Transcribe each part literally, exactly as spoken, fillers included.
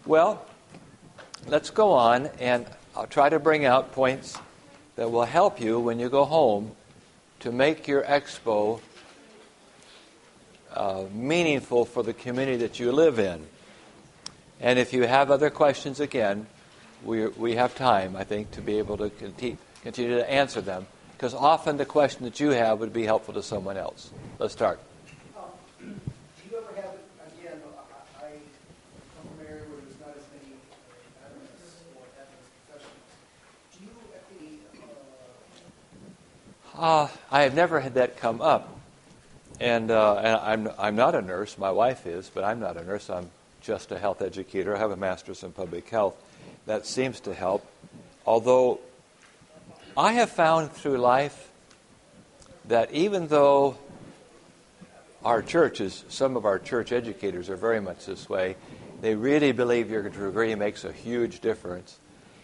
Well, let's go on, and I'll try to bring out points that will help you when you go home to make your expo uh, meaningful for the community that you live in. And if you have other questions, again, we we have time, I think, to be able to conti- continue to answer them, because often the question that you have would be helpful to someone else. Let's start. Um, do you ever have, again, I, I come from an area where there's not as many Adventists or Adventist professionals. Do you at the... Uh... Uh, I have never had that come up. And, uh, and I'm I'm not a nurse. My wife is, but I'm not a nurse. I'm just a health educator. I have a master's in public health. That seems to help. Although I have found through life that even though our churches, some of our church educators are very much this way, they really believe your degree makes a huge difference.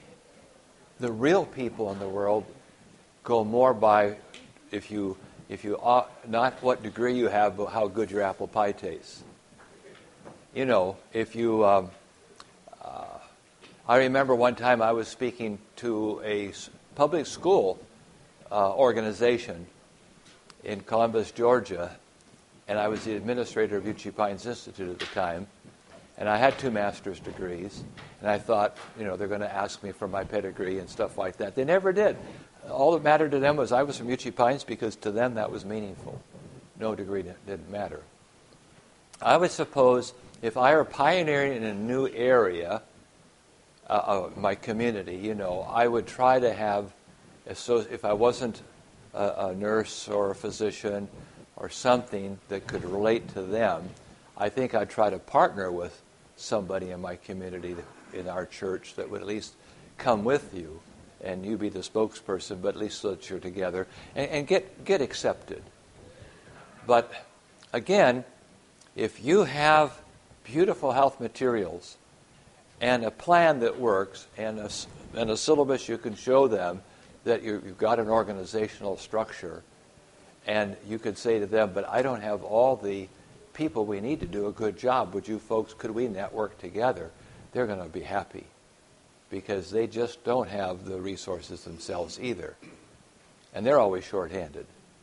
The real people in the world go more by if you if you ought, not what degree you have, but how good your apple pie tastes. You know, if you, um, uh, I remember one time I was speaking to a public school uh, organization in Columbus, Georgia, and I was the administrator of Uchee Pines Institute at the time, and I had two master's degrees, and I thought, you know, they're going to ask me for my pedigree and stuff like that. They never did. All that mattered to them was I was from Uchee Pines, because to them that was meaningful. No degree didn't matter. I would suppose if I were pioneering in a new area, uh, uh, my community, you know, I would try to have, so if I wasn't a, a nurse or a physician or something that could relate to them, I think I'd try to partner with somebody in my community, in our church, that would at least come with you, and you be the spokesperson, but at least so that you're together, and, and get get accepted. But again, if you have beautiful health materials and a plan that works and a, and a syllabus you can show them that you, you've got an organizational structure, and you could say to them, but I don't have all the people we need to do a good job. Would you folks, could we network together? They're going to be happy, because they just don't have the resources themselves either. And they're always short-handed.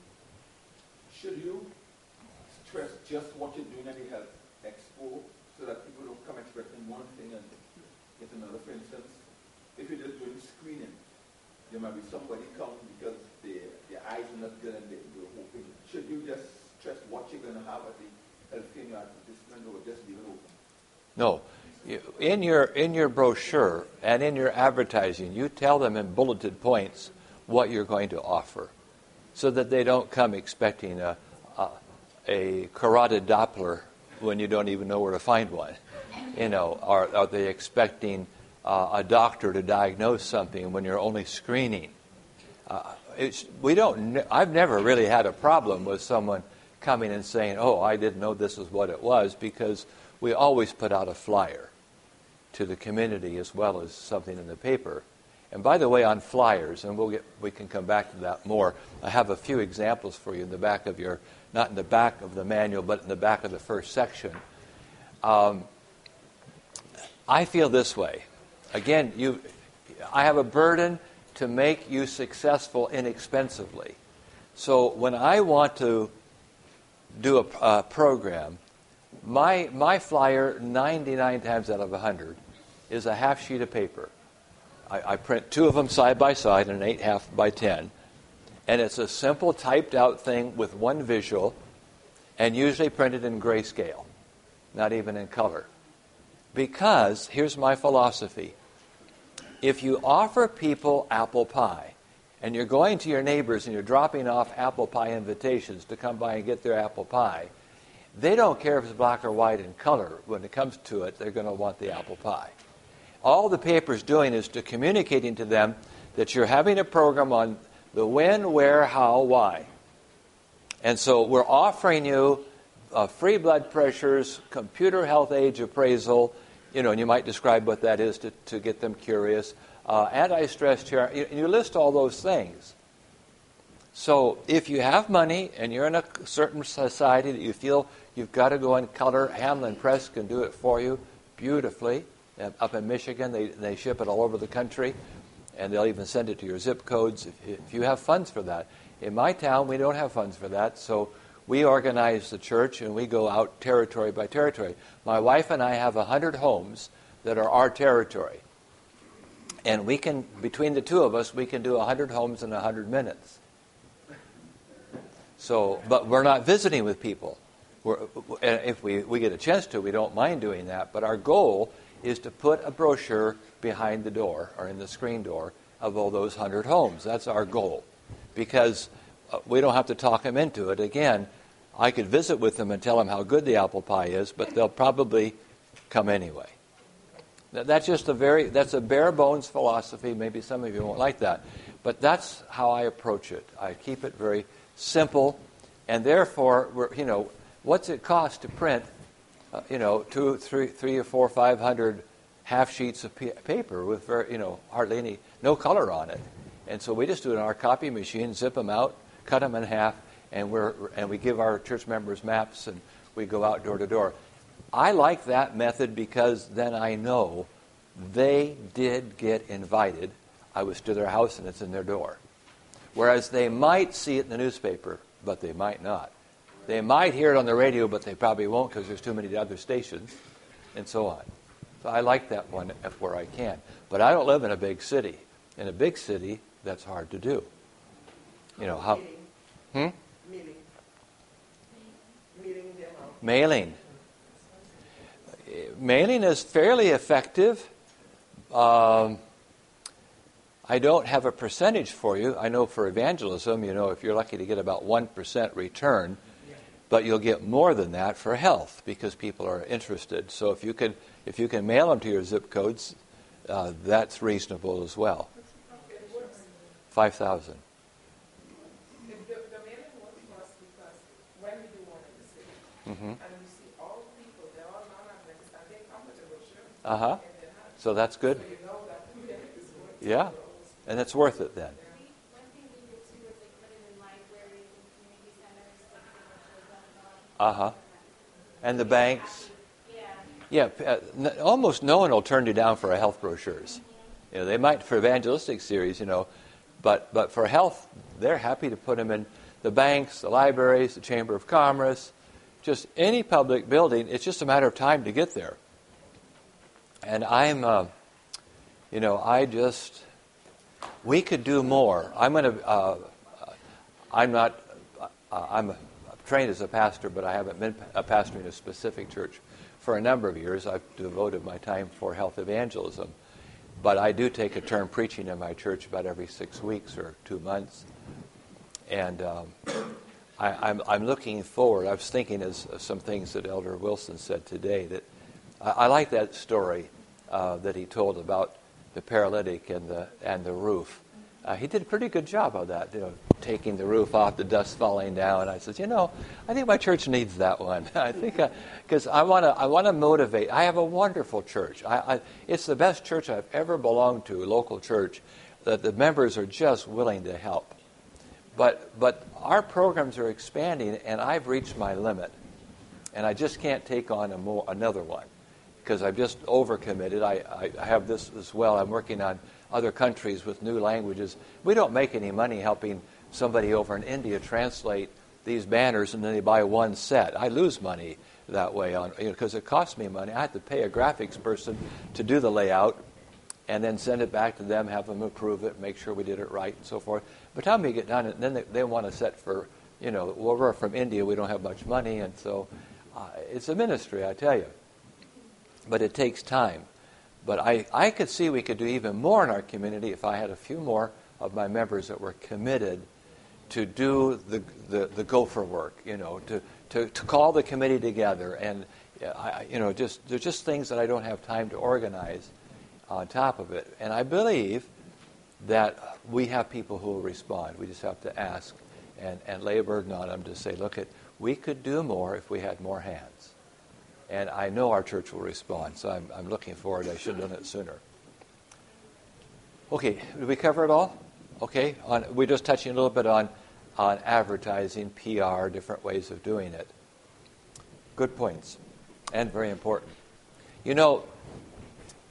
Should you stress just what you're doing at the Health Expo so that people don't come expecting one thing and get another? For instance, if you're just doing screening, there might be somebody come because their, their eyes are not good and they, they're hoping. Should you just stress what you're going to have at the healthcare advertisement, or just leave it open? No. In your in your brochure and in your advertising, you tell them in bulleted points what you're going to offer, so that they don't come expecting a a, a carotid Doppler when you don't even know where to find one. You know, are are they expecting uh, a doctor to diagnose something when you're only screening? Uh, it's, we don't. I've never really had a problem with someone coming and saying, "Oh, I didn't know this is what it was," because we always put out a flyer to the community as well as something in the paper. And by the way, on flyers, and we'll get we can come back to that more, I have a few examples for you in the back of your, not in the back of the manual, but in the back of the first section. Um, I feel this way. Again, you, I have a burden to make you successful inexpensively. So when I want to do a, a program, my my flyer, ninety-nine times out of one hundred, is a half sheet of paper. I, I print two of them side by side, an eight half by ten, and it's a simple typed out thing with one visual, and usually printed in grayscale, not even in color. Because here's my philosophy: if you offer people apple pie, and you're going to your neighbors and you're dropping off apple pie invitations to come by and get their apple pie, they don't care if it's black or white in color. When it comes to it, they're going to want the apple pie. All the paper's doing is to communicating to them that you're having a program on the when, where, how, why. And so we're offering you uh, free blood pressures, computer health age appraisal, you know, and you might describe what that is to, to get them curious, uh, anti-stress chair, you, you list all those things. So if you have money and you're in a certain society that you feel you've got to go in color, Hamlin Press can do it for you beautifully. Uh, up in Michigan, they, they ship it all over the country, and they'll even send it to your zip codes if, if you have funds for that. In my town, we don't have funds for that, so we organize the church, and we go out territory by territory. My wife and I have one hundred homes that are our territory. And we can, between the two of us, we can do one hundred homes in one hundred minutes. So, but we're not visiting with people. We're, if we, we get a chance to, we don't mind doing that. But our goal is to put a brochure behind the door or in the screen door of all those one hundred homes. That's our goal. Because uh, we don't have to talk them into it. Again, I could visit with them and tell them how good the apple pie is, but they'll probably come anyway. That's just a very, that's a bare bones philosophy. Maybe some of you won't like that. But that's how I approach it. I keep it very simple. And therefore, we're, you know, what's it cost to print, uh, you know, two, three, three or four, five hundred half sheets of p- paper with, very, you know, hardly any, no color on it. And so we just do it in our copy machine, zip them out, cut them in half, and we're, and we give our church members maps, and we go out door to door. I like that method because then I know they did get invited. I was to their house and it's in their door. Whereas they might see it in the newspaper, but they might not. They might hear it on the radio, but they probably won't because there's too many other stations, and so on. So I like that one where I can. But I don't live in a big city. In a big city, that's hard to do. You know, how... Hmm? Mailing. Mailing them out. Mailing. Mailing is fairly effective. Um, I don't have a percentage for you. I know for evangelism, you know, if you're lucky to get about one percent return, but you'll get more than that for health because people are interested. So if you can, if you can mail them to your zip codes, uh, that's reasonable as well. Five thousand. The, the, the mailing works for us because when we do one in the city, Mm-hmm. and we see all the people, they're all non-Adventists, and they come with a brochure. Uh huh. And they're not. So that's good. So you know that the mailing is working. Yeah, and it's worth it then. One thing we did too is like put it in libraries and community centers, like the brochures Uh huh. And the banks. Yeah. Yeah, uh, n- almost no one will turn you down for a health brochures. You know, they might for evangelistic series, you know, but but for health, they're happy to put them in the banks, the libraries, the Chamber of Commerce, just any public building. It's just a matter of time to get there. And I'm, uh, you know, I just, we could do more. I'm going to, uh, I'm not, uh, I'm trained as a pastor, but I haven't been a pastor in a specific church for a number of years. I've devoted my time for health evangelism. But I do take a turn preaching in my church about every six weeks or two months. And um, I, I'm, I'm looking forward. I was thinking of some things that Elder Wilson said today. That I, I like that story uh, that he told about the paralytic and the and the roof. Uh, he did a pretty good job of that, you know, taking the roof off, the dust falling down. And I said, you know, I think my church needs that one. I think because I want to, I want to motivate. I have a wonderful church. I, I, it's the best church I've ever belonged to, local church, that the members are just willing to help. But but our programs are expanding, and I've reached my limit, and I just can't take on a more, another one because I've just overcommitted. I, I have this as well. I'm working on other countries with new languages. We don't make any money helping somebody over in India translate these banners and then they buy one set. I lose money that way on you know, because it costs me money. I have to pay a graphics person to do the layout and then send it back to them, have them approve it, make sure we did it right and so forth. By the time we get done, then they, they want a set for, you know, well, we're from India, we don't have much money, and so uh, it's a ministry, I tell you. But it takes time. But I, I could see we could do even more in our community if I had a few more of my members that were committed to do the the, the gopher work, you know, to, to, to call the committee together. And, I, you know, just there's just things that I don't have time to organize on top of it. And I believe that we have people who will respond. We just have to ask and, and lay a burden on them to say, look, it, we could do more if we had more hands. And I know our church will respond, so I'm, I'm looking forward. I should have done it sooner. Okay, did we cover it all? Okay, on, we're just touching a little bit on, on advertising, P R, different ways of doing it. Good points, and very important. You know,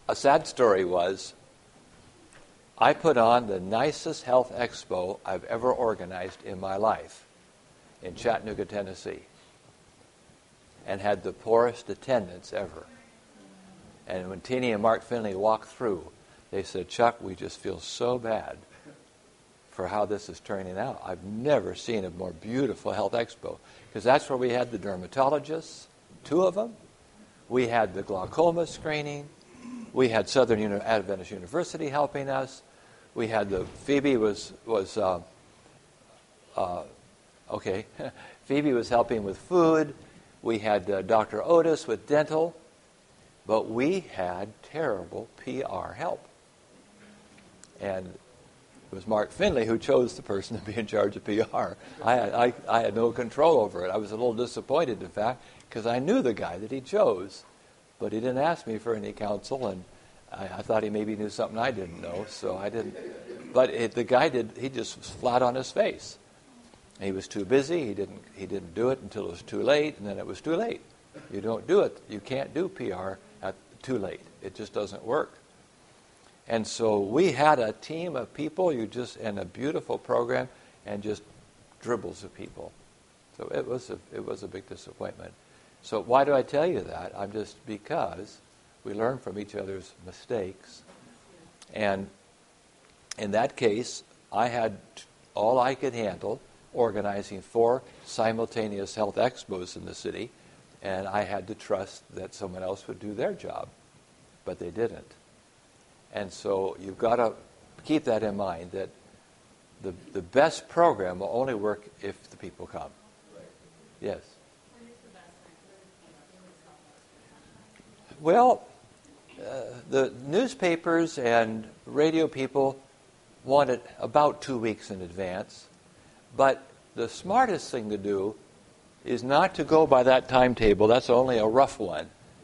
a sad story was I put on the nicest health expo I've ever organized in my life in Chattanooga, Tennessee, and had the poorest attendance ever. And when Teeny and Mark Finley walked through, they said, Chuck, we just feel so bad for how this is turning out. I've never seen a more beautiful health expo, because that's where we had the dermatologists, two of them. We had the glaucoma screening. We had Southern Uni- Adventist University helping us. We had the, Phoebe was, was uh, uh, okay, Phoebe was helping with food. We had uh, Doctor Otis with dental. But we had terrible P R help. And it was Mark Finley who chose the person to be in charge of P R. I had, I, I had no control over it. I was a little disappointed, in fact, because I knew the guy that he chose. But he didn't ask me for any counsel, and I, I thought he maybe knew something I didn't know, so I didn't. But it, the guy did, he just was flat on his face. He was too busy. He didn't, he didn't do it until it was too late, and then it was too late. You don't do it. You can't do P R at too late. It just doesn't work. And so we had a team of people, you just, and a beautiful program, and just dribbles of people. So it was a, it was a big disappointment. So why do I tell you that? I'm just because we learn from each other's mistakes. And in that case, I had all I could handle organizing four simultaneous health expos in the city, and I had to trust that someone else would do their job. But they didn't. And so you've got to keep that in mind, that the the best program will only work if the people come. Yes? Well, uh, the newspapers and radio people want it about two weeks in advance. But the smartest thing to do is not to go by that timetable. That's only a rough one.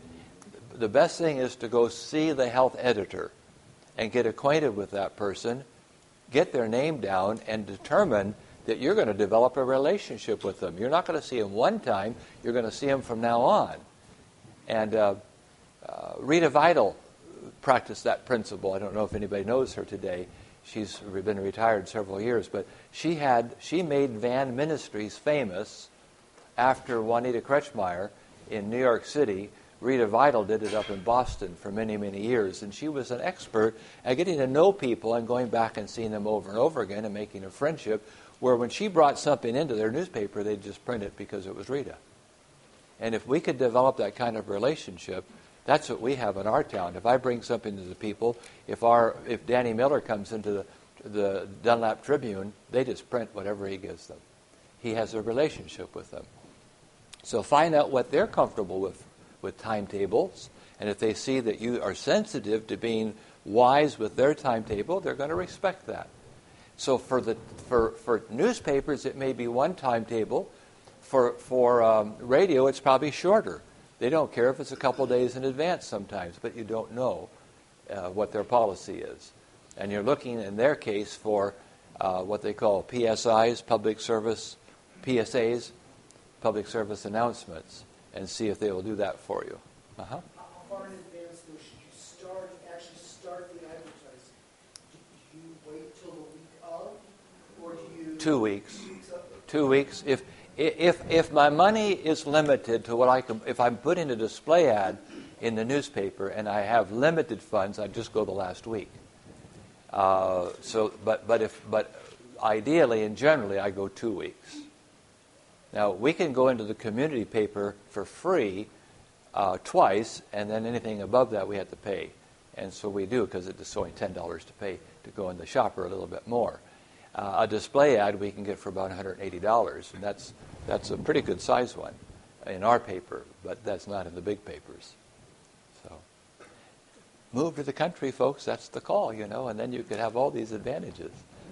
The best thing is to go see the health editor and get acquainted with that person, get their name down, and determine that you're going to develop a relationship with them. You're not going to see them one time. You're going to see them from now on. And uh, uh, Rita Vidal practiced that principle. I don't know if anybody knows her today. She's been retired several years, but she had she made Van Ministries famous after Juanita Kretschmeyer in New York City. Rita Vidal did it up in Boston for many, many years, and she was an expert at getting to know people and going back and seeing them over and over again and making a friendship, where when she brought something into their newspaper, they'd just print it because it was Rita. And if we could develop that kind of relationship, that's what we have in our town. If I bring something to the people, if our if Danny Miller comes into the, the Dunlap Tribune, they just print whatever he gives them. He has a relationship with them. So find out what they're comfortable with, with timetables, and if they see that you are sensitive to being wise with their timetable, they're going to respect that. So for the for, for newspapers, it may be one timetable. For for um, radio, it's probably shorter. They don't care if it's a couple days in advance sometimes, but you don't know uh, what their policy is. And you're looking, in their case, for uh, what they call P S Is, public service, P S As, public service announcements, and see if they will do that for you. Uh-huh. How far in advance, though, should you start, actually start the advertising? Do you wait till the week of, or do you... Two weeks. Two weeks of? Two weeks. If if if my money is limited to what I can, if I'm putting a display ad in the newspaper and I have limited funds, I just go the last week. Uh, so, but but if but ideally and generally, I go two weeks. Now we can go into the community paper for free uh, twice, and then anything above that we have to pay, and so we do because it's only ten dollars to pay to go in the shopper a little bit more. Uh, a display ad we can get for about one hundred eighty dollars, and that's that's a pretty good size one in our paper, but that's not in the big papers. So move to the country, folks. That's the call, you know, and then you could have all these advantages.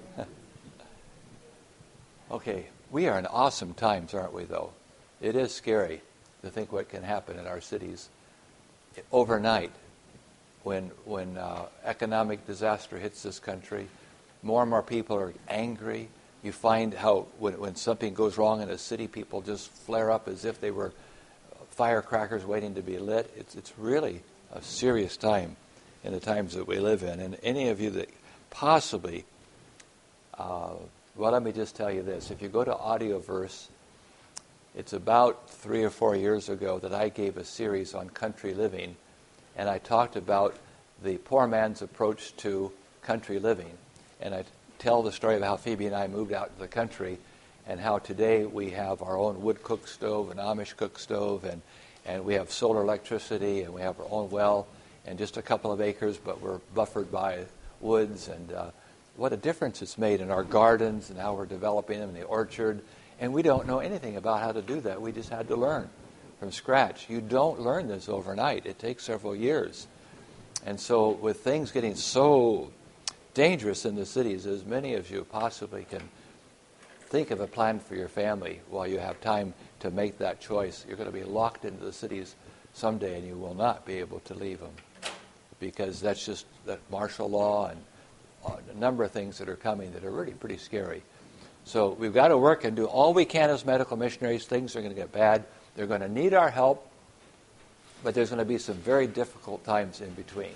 Okay, we are in awesome times, aren't we, though? It is scary to think what can happen in our cities overnight when when uh, economic disaster hits this country. More and more people are angry. You find how when, when something goes wrong in a city, people just flare up as if they were firecrackers waiting to be lit. It's it's really a serious time. in the times that we live in. And any of you that possibly, uh, well, let me just tell you this. If you go to Audioverse, it's about three or four years ago that I gave a series on country living, and I talked about the poor man's approach to country living. And I tell the story of how Phoebe and I moved out to the country and how today we have our own wood cook stove, an Amish cook stove, and, and we have solar electricity, and we have our own well and just a couple of acres, but we're buffered by woods, and uh, what a difference it's made in our gardens and how we're developing them in the orchard. And we don't know anything about how to do that. We just had to learn from scratch. You don't learn this overnight. It takes several years. And so with things getting so dangerous in the cities, as many of you possibly can think of a plan for your family while you have time to make that choice. You're going to be locked into the cities someday, and you will not be able to leave them, because that's just that martial law and a number of things that are coming that are really pretty scary. So we've got to work and do all we can as medical missionaries. Things are going to get bad. They're going to need our help, but there's going to be some very difficult times in between.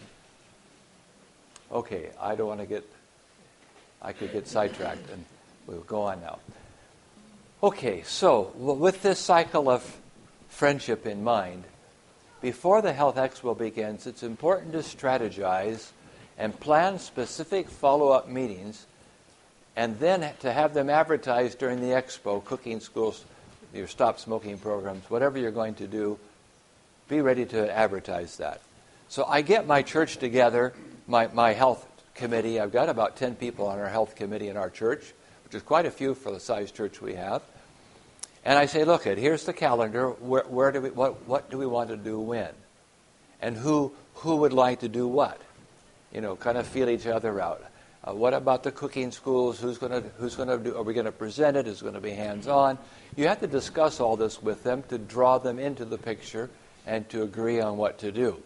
Okay, I don't want to get, I could get sidetracked, and we'll go on now. Okay, so with this cycle of friendship in mind, before the Health Expo begins, it's important to strategize and plan specific follow-up meetings, and then to have them advertised during the expo, cooking schools, your stop smoking programs, whatever you're going to do, be ready to advertise that. So I get my church together, my, my health committee. I've got about ten people on our health committee in our church, which is quite a few for the size church we have. And I say, look, here's the calendar. Where, where do we, what, what do we want to do when? And who who would like to do what? You know, kind of feel each other out. Uh, what about the cooking schools? Who's going to who's going to do? Are we going to present it? Is it going to be hands-on? You have to discuss all this with them to draw them into the picture and to agree on what to do.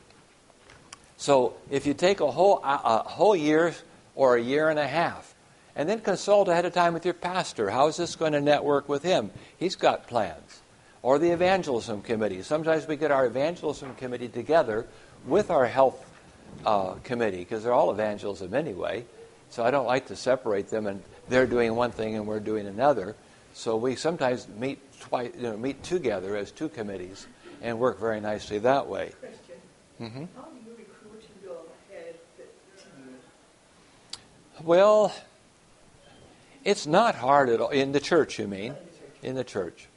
So if you take a whole a, a whole year or a year and a half, and then consult ahead of time with your pastor. How is this going to network with him? He's got plans. Or the evangelism committee. Sometimes we get our evangelism committee together with our health uh, committee, because they're all evangelism anyway. So I don't like to separate them, and they're doing one thing and we're doing another. So we sometimes meet twice, you know, meet together as two committees and work very nicely that way. Question. Mm-hmm. How do you recruit your head team? Well, it's not hard at all. In the church, you mean? In the church.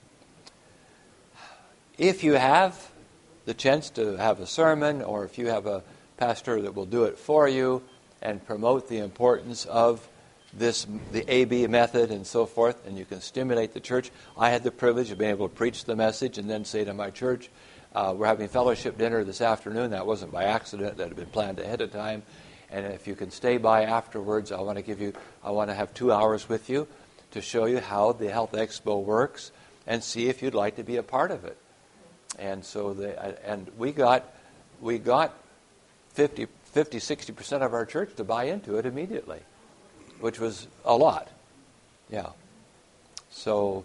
If you have the chance to have a sermon, or if you have a pastor that will do it for you and promote the importance of this, the A B method and so forth, and you can stimulate the church. I had the privilege of being able to preach the message and then say to my church, uh, we're having fellowship dinner this afternoon. That wasn't by accident. That had been planned ahead of time. And if you can stay by afterwards, I want to give you, I want to have two hours with you to show you how the Health Expo works and see if you'd like to be a part of it. And so, the, and we got, we got fifty, sixty percent of our church to buy into it immediately, which was a lot. Yeah. So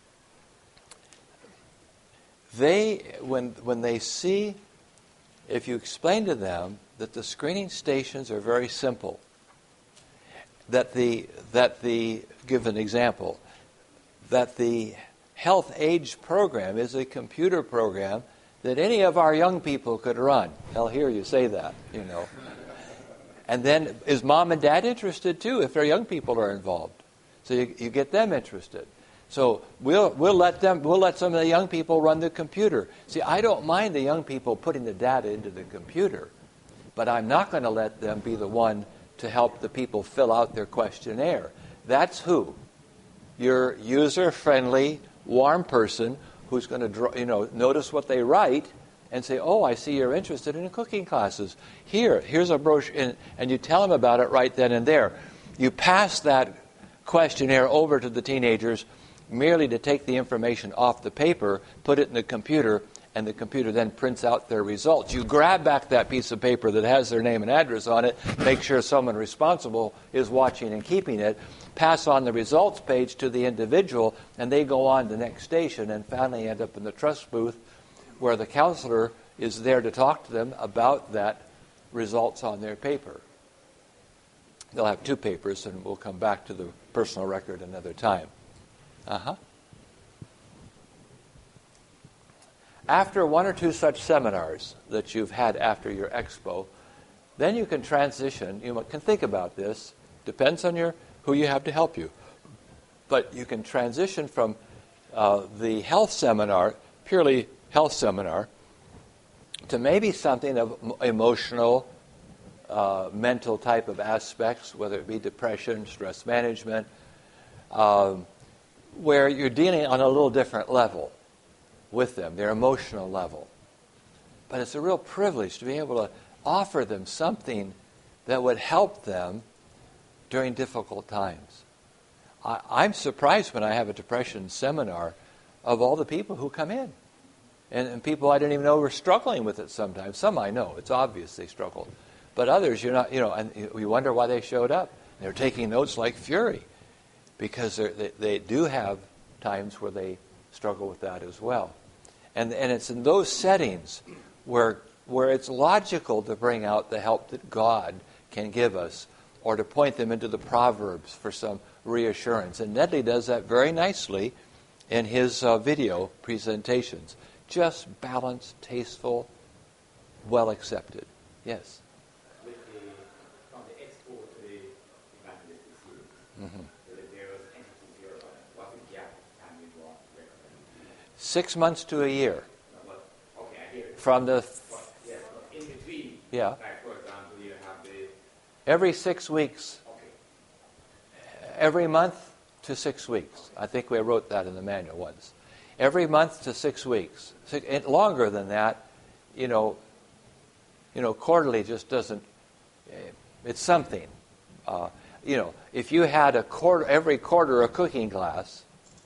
they, when when they see, if you explain to them that the screening stations are very simple, that the that the give an example, that the Health Age program is a computer program that any of our young people could run. They'll hear you say that, you know. And then is mom and dad interested too if their young people are involved? So you, you get them interested. So we'll we'll let them we'll let some of the young people run the computer. See, I don't mind the young people putting the data into the computer, but I'm not going to let them be the one to help the people fill out their questionnaire. That's who? Your user-friendly, warm person who's going to draw, you know, notice what they write and say, oh, I see you're interested in cooking classes. Here, here's a brochure, and, and you tell them about it right then and there. You pass that questionnaire over to the teenagers merely to take the information off the paper, put it in the computer, and the computer then prints out their results. You grab back that piece of paper that has their name and address on it, make sure someone responsible is watching and keeping it, pass on the results page to the individual, and they go on to the next station and finally end up in the trust booth where the counselor is there to talk to them about that results on their paper. They'll have two papers, and we'll come back to the personal record another time. Uh-huh. After one or two such seminars that you've had after your expo, then you can transition. You can think about this. Depends on your who you have to help you. But you can transition from uh, the health seminar, purely health seminar, to maybe something of emotional, uh, mental type of aspects, whether it be depression, stress management, um, where you're dealing on a little different level with them, their emotional level. But it's a real privilege to be able to offer them something that would help them during difficult times. I, I'm surprised when I have a depression seminar of all the people who come in. And, and people I didn't even know were struggling with it sometimes. Some I know. It's obvious they struggled. But others, you're not, you know, and we wonder why they showed up. They're taking notes like fury because they, they do have times where they struggle with that as well. And, and it's in those settings where where it's logical to bring out the help that God can give us, or to point them into the Proverbs for some reassurance. And Nedley does that very nicely in his uh, video presentations. Just balanced, tasteful, well accepted. Yes? With the, from the expo to the evangelistic series, Mm-hmm. there was anything here about it. What's the gap time you draw recommend? Six months to a year. No, but, okay, I hear it. From the... But, yes, but in between, Yeah. like for example, you have the, Every six weeks. okay, Every month to six weeks. I think we wrote that in the manual once. Every month to six weeks. Six, and longer than that, you know, you know, quarterly just doesn't, it's something. Uh, you know, if you had a quarter, every quarter a cooking class,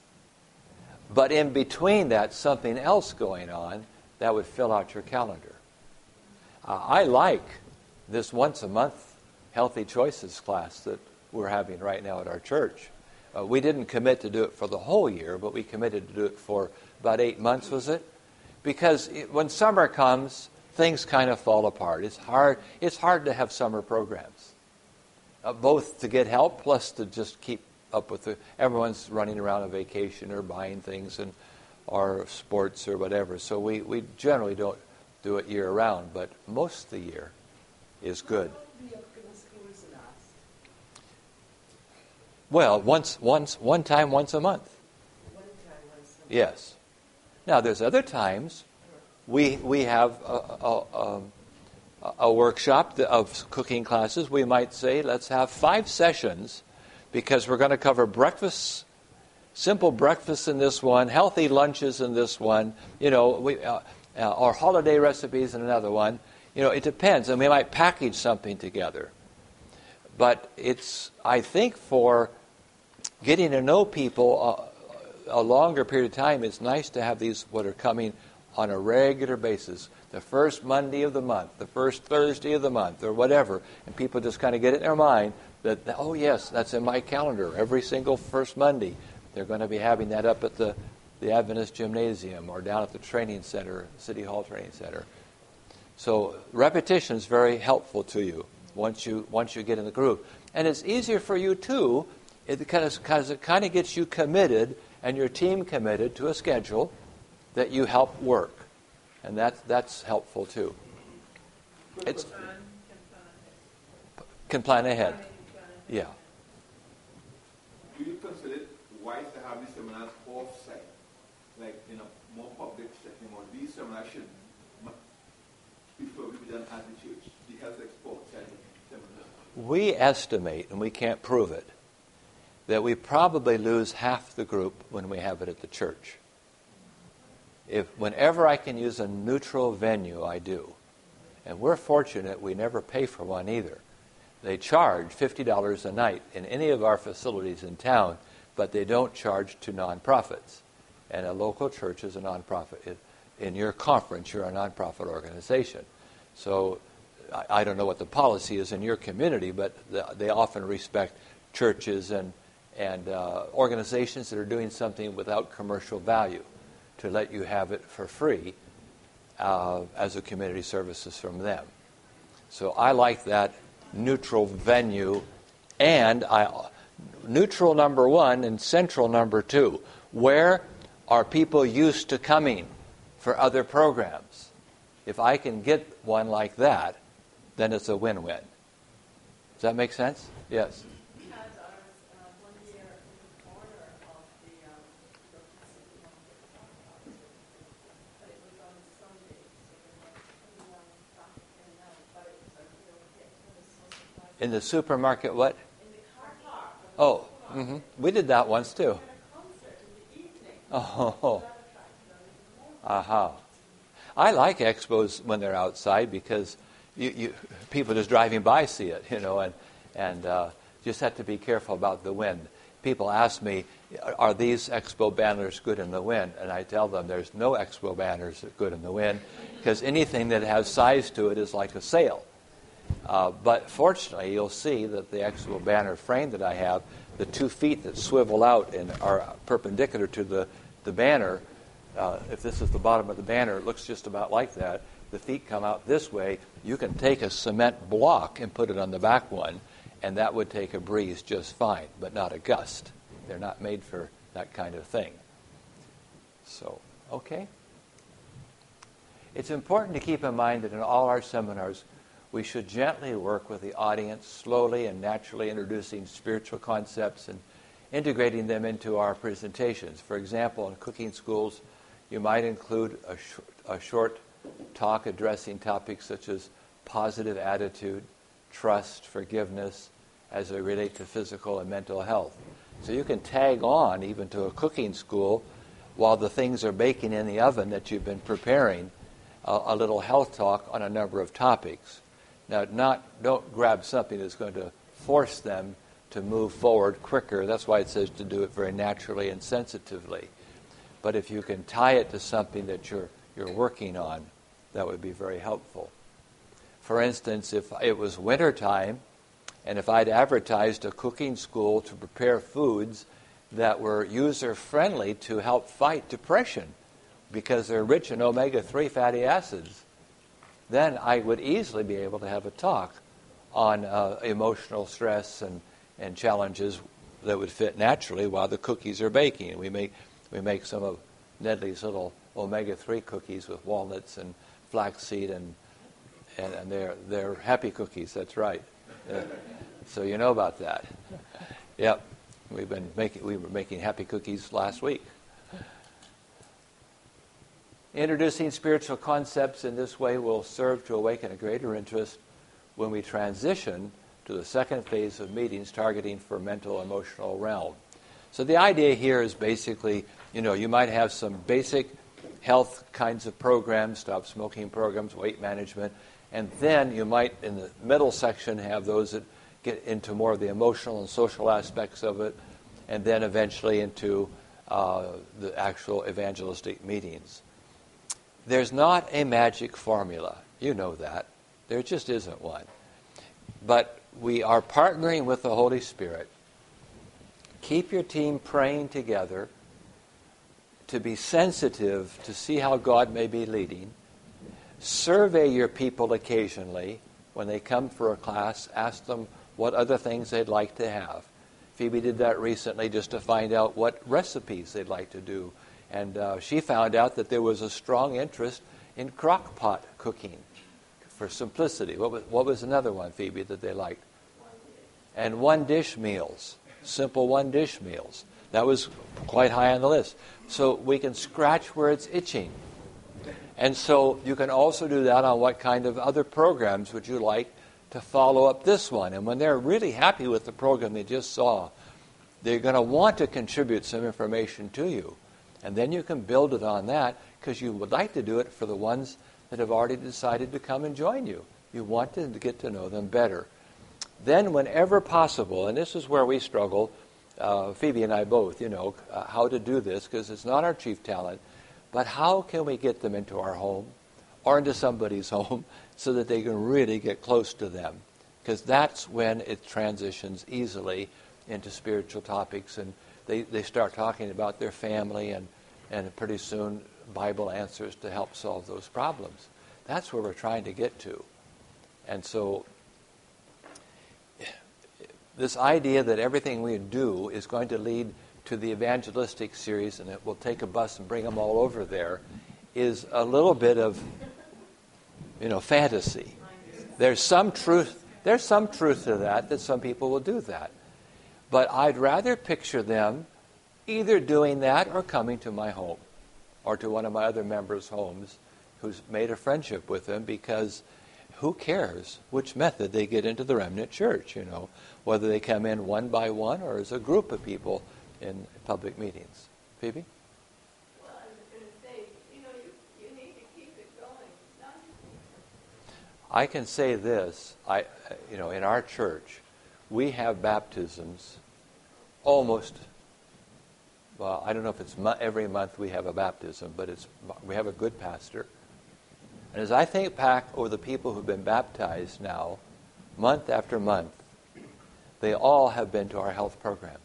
but in between that something else going on, that would fill out your calendar. Uh, I like this once a month Healthy Choices class that we're having right now at our church. Uh, we didn't commit to do it for the whole year, but we committed to do it for about eight months, was it? Because it, when summer comes, things kind of fall apart. It's hard. It's hard to have summer programs, uh, both to get help plus to just keep up with the. Everyone's running around on vacation or buying things and or sports or whatever. So we, we generally don't do it year round, but most of the year is good. Well, once, once, one time, once a month. One time, once a month. Yes. Now, there's other times we we have a, a, a, a workshop of cooking classes. We might say, let's have five sessions because we're going to cover breakfast, simple breakfast in this one, healthy lunches in this one, you know, we, uh, uh, or holiday recipes in another one. You know, it depends, and we might package something together. But it's, I think, for getting to know people a, a longer period of time, it's nice to have these what are coming on a regular basis. The first Monday of the month, the first Thursday of the month, or whatever. And people just kind of get it in their mind that, oh, yes, that's in my calendar. Every single first Monday, they're going to be having that up at the, the Adventist Gymnasium or down at the training center, City Hall Training Center. So repetition is very helpful to you once you once you get in the groove. And it's easier for you, too, because it kind of gets you committed and your team committed to a schedule that you help work. And that, that's helpful, too. It's can plan ahead. Yeah. Do you consider it wise to have these seminars off-site, like in a more public setting, or these seminars should before we be done at the church, the health expo setting seminar? We estimate, and we can't prove it, that we probably lose half the group when we have it at the church. If whenever I can use a neutral venue, I do. And we're fortunate we never pay for one either. They charge fifty dollars a night in any of our facilities in town, but they don't charge to nonprofits. And a local church is a nonprofit. In your conference, you're a nonprofit organization. So I, I don't know what the policy is in your community, but the, they often respect churches and, and uh, organizations that are doing something without commercial value to let you have it for free uh, as a community services from them. So I like that neutral venue, and I neutral number one and central number two. Where are people used to coming for other programs? If I can get one like that, then it's a win-win. Does that make sense? Yes. We had ours uh, one year in the corner of the um, the Pacific Market, but it was on Sunday, so there was pretty long traffic in and out, but it was like, you know, get to the social class. In the supermarket, what? In the car park. Oh, mm-hmm. We did that once too. We had a concert in the evening. Oh, That attracted a little more. aha. I like expos when they're outside because you, you people just driving by see it, you know, and and uh, just have to be careful about the wind. People ask me, are these expo banners good in the wind? And I tell them there's no expo banners that good in the wind because anything that has size to it is like a sail. Uh, but fortunately, you'll see that the expo banner frame that I have, the two feet that swivel out and are perpendicular to the, the banner, uh, if this is the bottom of the banner, it looks just about like that. The feet come out this way. You can take a cement block and put it on the back one, and that would take a breeze just fine, but not a gust. They're not made for that kind of thing. So, okay. It's important to keep in mind that in all our seminars, we should gently work with the audience, slowly and naturally introducing spiritual concepts and integrating them into our presentations. For example, in cooking schools, you might include a, sh- a short talk addressing topics such as positive attitude, trust, forgiveness, as they relate to physical and mental health. So you can tag on even to a cooking school while the things are baking in the oven that you've been preparing, a, a little health talk on a number of topics. Now, not don't grab something that's going to force them to move forward quicker. That's why it says to do it very naturally and sensitively. But if you can tie it to something that you're you're working on, that would be very helpful. For instance, if it was wintertime, and if I'd advertised a cooking school to prepare foods that were user-friendly to help fight depression because they're rich in omega three fatty acids, then I would easily be able to have a talk on uh, emotional stress and, and challenges that would fit naturally while the cookies are baking. We make we make some of Nedley's little omega three cookies with walnuts and flaxseed, and and, and they're they're happy cookies. That's right. Uh, so you know about that. Yep, we've been making we were making happy cookies last week. Introducing spiritual concepts in this way will serve to awaken a greater interest when we transition to the second phase of meetings targeting for mental emotional realm. So the idea here is basically, you know, you might have some basic health kinds of programs, stop smoking programs, weight management, and then you might, in the middle section, have those that get into more of the emotional and social aspects of it, and then eventually into uh, the actual evangelistic meetings. There's not a magic formula. You know that. There just isn't one. But we are partnering with the Holy Spirit. Keep your team praying together to be sensitive to see how God may be leading. Survey your people occasionally. When they come for a class, ask them what other things they'd like to have. Phoebe did that recently just to find out what recipes they'd like to do. And uh, she found out that there was a strong interest in crock pot cooking for simplicity. What was, what was another one, Phoebe, that they liked? And one-dish meals, simple one-dish meals. That was quite high on the list. So we can scratch where it's itching. And so you can also do that on what kind of other programs would you like to follow up this one. And when they're really happy with the program they just saw, they're going to want to contribute some information to you. And then you can build it on that because you would like to do it for the ones that have already decided to come and join you. You want to get to know them better. Then whenever possible, and this is where we struggle, uh, Phoebe and I both, you know, uh, how to do this because it's not our chief talent, but how can we get them into our home or into somebody's home so that they can really get close to them? Because that's when it transitions easily into spiritual topics, and They, they start talking about their family and, and pretty soon Bible answers to help solve those problems. That's where we're trying to get to. And so this idea that everything we do is going to lead to the evangelistic series and it will take a bus and bring them all over there is a little bit of, you know, fantasy. There's some truth, there's some truth to that, that some people will do that. But I'd rather picture them either doing that or coming to my home or to one of my other members' homes who's made a friendship with them, because who cares which method they get into the remnant church, you know, whether they come in one by one or as a group of people in public meetings. Phoebe? Well, I was going to say, you know, you, you need to keep it going. Not I can say this, I, you know, in our church, we have baptisms almost, well, I don't know if it's mo- every month we have a baptism, but it's we have a good pastor. And as I think back over the people who've been baptized now, month after month, they all have been to our health programs.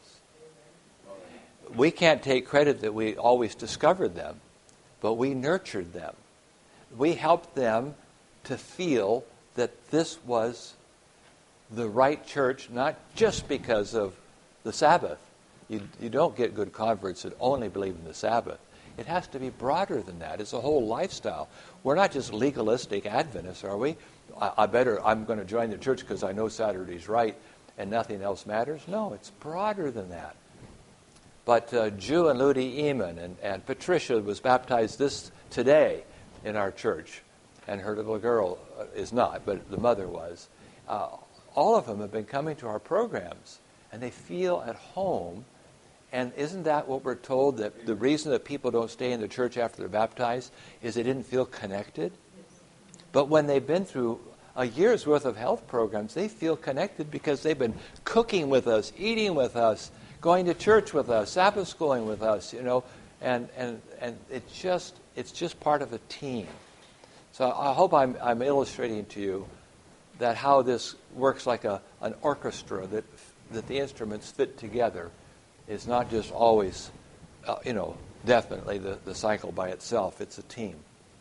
We can't take credit that we always discovered them, but we nurtured them. We helped them to feel that this was the right church, not just because of the Sabbath. You, you don't get good converts that only believe in the Sabbath. It has to be broader than that. It's a whole lifestyle. We're not just legalistic Adventists, are we? I, I better, I'm going to join the church because I know Saturday's right and nothing else matters. No, it's broader than that. But uh, Jew and Ludi Eamon and, and Patricia was baptized this today in our church, and her little girl uh, is not, but the mother was. Uh, all of them have been coming to our programs, and they feel at home. And isn't that what we're told, that the reason that people don't stay in the church after they're baptized is they didn't feel connected? But when they've been through a year's worth of health programs, they feel connected because they've been cooking with us, eating with us, going to church with us, Sabbath schooling with us, you know, and and and it's just it's just part of a team. So I hope I'm I'm illustrating to you that how this works like a an orchestra, that that the instruments fit together. Is not just always, uh, you know, definitely the, the cycle by itself. It's a team.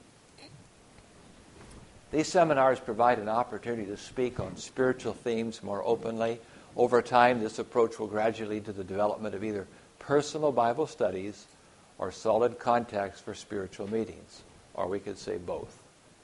These seminars provide an opportunity to speak on spiritual themes more openly. Over time, this approach will gradually lead to the development of either personal Bible studies or solid contacts for spiritual meetings, or we could say both.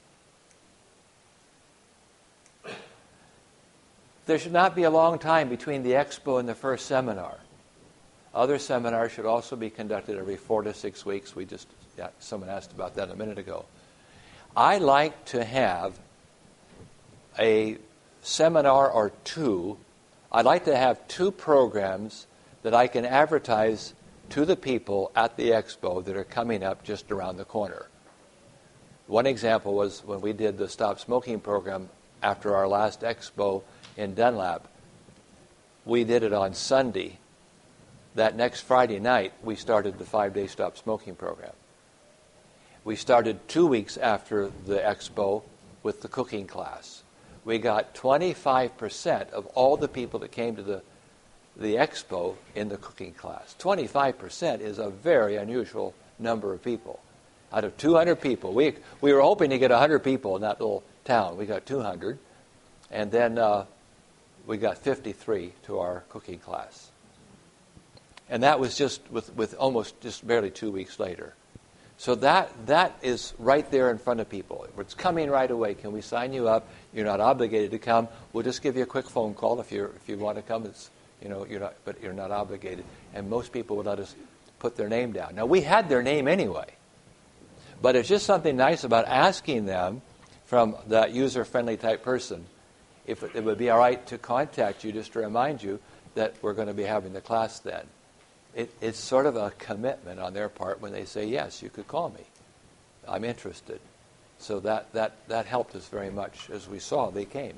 There should not be a long time between the expo and the first seminar. Other seminars should also be conducted every four to six weeks. We just, yeah, someone asked about that a minute ago. I like to have a seminar or two. I'd like to have two programs that I can advertise to the people at the expo that are coming up just around the corner. One example was when we did the Stop Smoking program after our last expo in Dunlap. We did it on Sunday. That next Friday night, we started the five-day Stop Smoking program. We started two weeks after the expo with the cooking class. We got twenty-five percent of all the people that came to the, the expo in the cooking class. twenty-five percent is a very unusual number of people. Out of two hundred people, we, we were hoping to get one hundred people in that little town. We got two hundred. And then uh, we got fifty-three to our cooking class. And that was just with, with almost just barely two weeks later. So that that is right there in front of people. It's coming right away. Can we sign you up? You're not obligated to come. We'll just give you a quick phone call if you if you want to come. It's you know you're not, but you're not obligated. And most people would let us put their name down. Now we had their name anyway, but it's just something nice about asking them from that user-friendly type person if it, it would be all right to contact you just to remind you that we're going to be having the class then. It, it's sort of a commitment on their part when they say, yes, you could call me. I'm interested. So that, that, that helped us very much. As we saw, they came.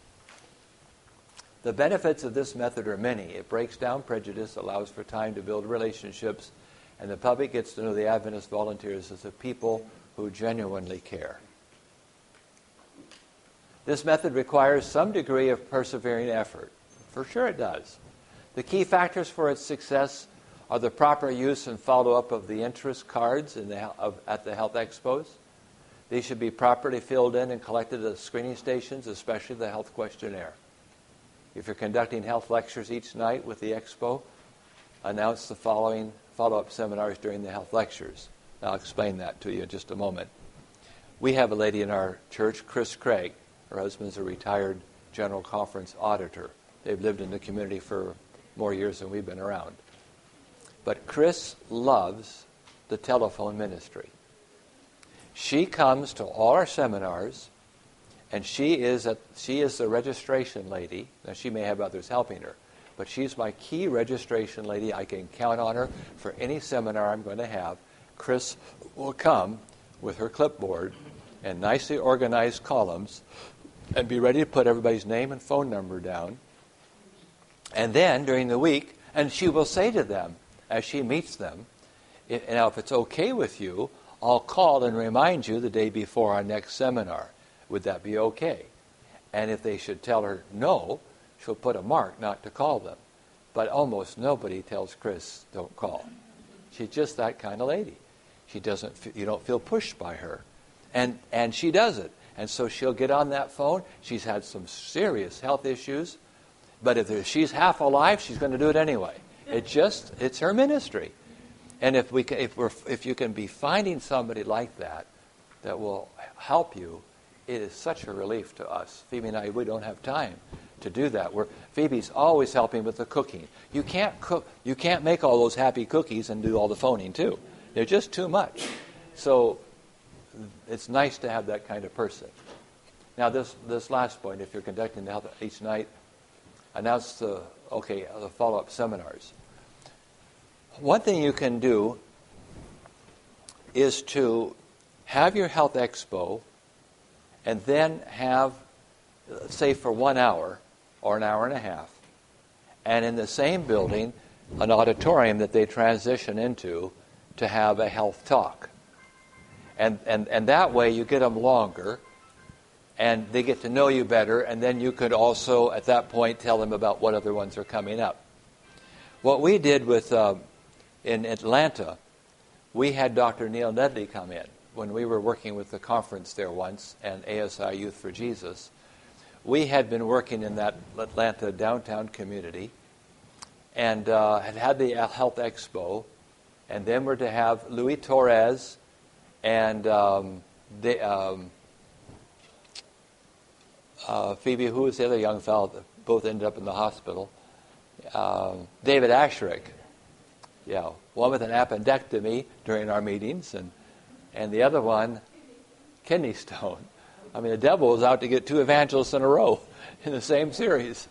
The benefits of this method are many. It breaks down prejudice, allows for time to build relationships, and the public gets to know the Adventist volunteers as a people who genuinely care. This method requires some degree of persevering effort. For sure it does. The key factors for its success are the proper use and follow-up of the interest cards in the, of, at the health expos, These should be properly filled in and collected at the screening stations, especially the health questionnaire. If you're conducting health lectures each night with the expo, announce the following follow-up seminars during the health lectures. I'll explain that to you in just a moment. We have a lady in our church, Chris Craig. Her husband's a retired General Conference auditor. They've lived in the community for more years than we've been around. But Chris loves the telephone ministry. She comes to all our seminars, and she is a, she is the registration lady. Now, she may have others helping her, but she's my key registration lady. I can count on her for any seminar I'm going to have. Chris will come with her clipboard and nicely organized columns and be ready to put everybody's name and phone number down. And then, during the week, and she will say to them, as she meets them, if, now if it's okay with you, I'll call and remind you the day before our next seminar. Would that be okay? And if they should tell her no, she'll put a mark not to call them. But almost nobody tells Chris, don't call. She's just that kind of lady. She doesn't. You don't feel pushed by her. And and she does it. And so she'll get on that phone. She's had some serious health issues. But if she's half alive, she's going to do it anyway. It just, it's her ministry. And if we can, if we're if you can be finding somebody like that that will help you, it is such a relief to us. Phoebe and I, we don't have time to do that. We're, Phoebe's always helping with the cooking. You can't cook. You can't make all those happy cookies and do all the phoning too. They're just too much. So it's nice to have that kind of person. Now this this last point, if you're conducting the health each night, announce the okay the follow-up seminars. One thing you can do is to have your health expo and then have, say, for one hour or an hour and a half, and in the same building, an auditorium that they transition into to have a health talk. And, and, and that way you get them longer, and they get to know you better, and then you could also, at that point, tell them about what other ones are coming up. What we did with uh, in Atlanta, we had Doctor Neil Nedley come in when we were working with the conference there once and A S I Youth for Jesus. We had been working in that Atlanta downtown community and uh, had had the Health Expo, and then we're to have Louis Torres and um, the, um, uh, Phoebe, who was the other young fellow that both ended up in the hospital? Um, David Asherick. Yeah, one with an appendectomy during our meetings, and and the other one, kidney stone. I mean, the devil was out to get two evangelists in a row in the same series.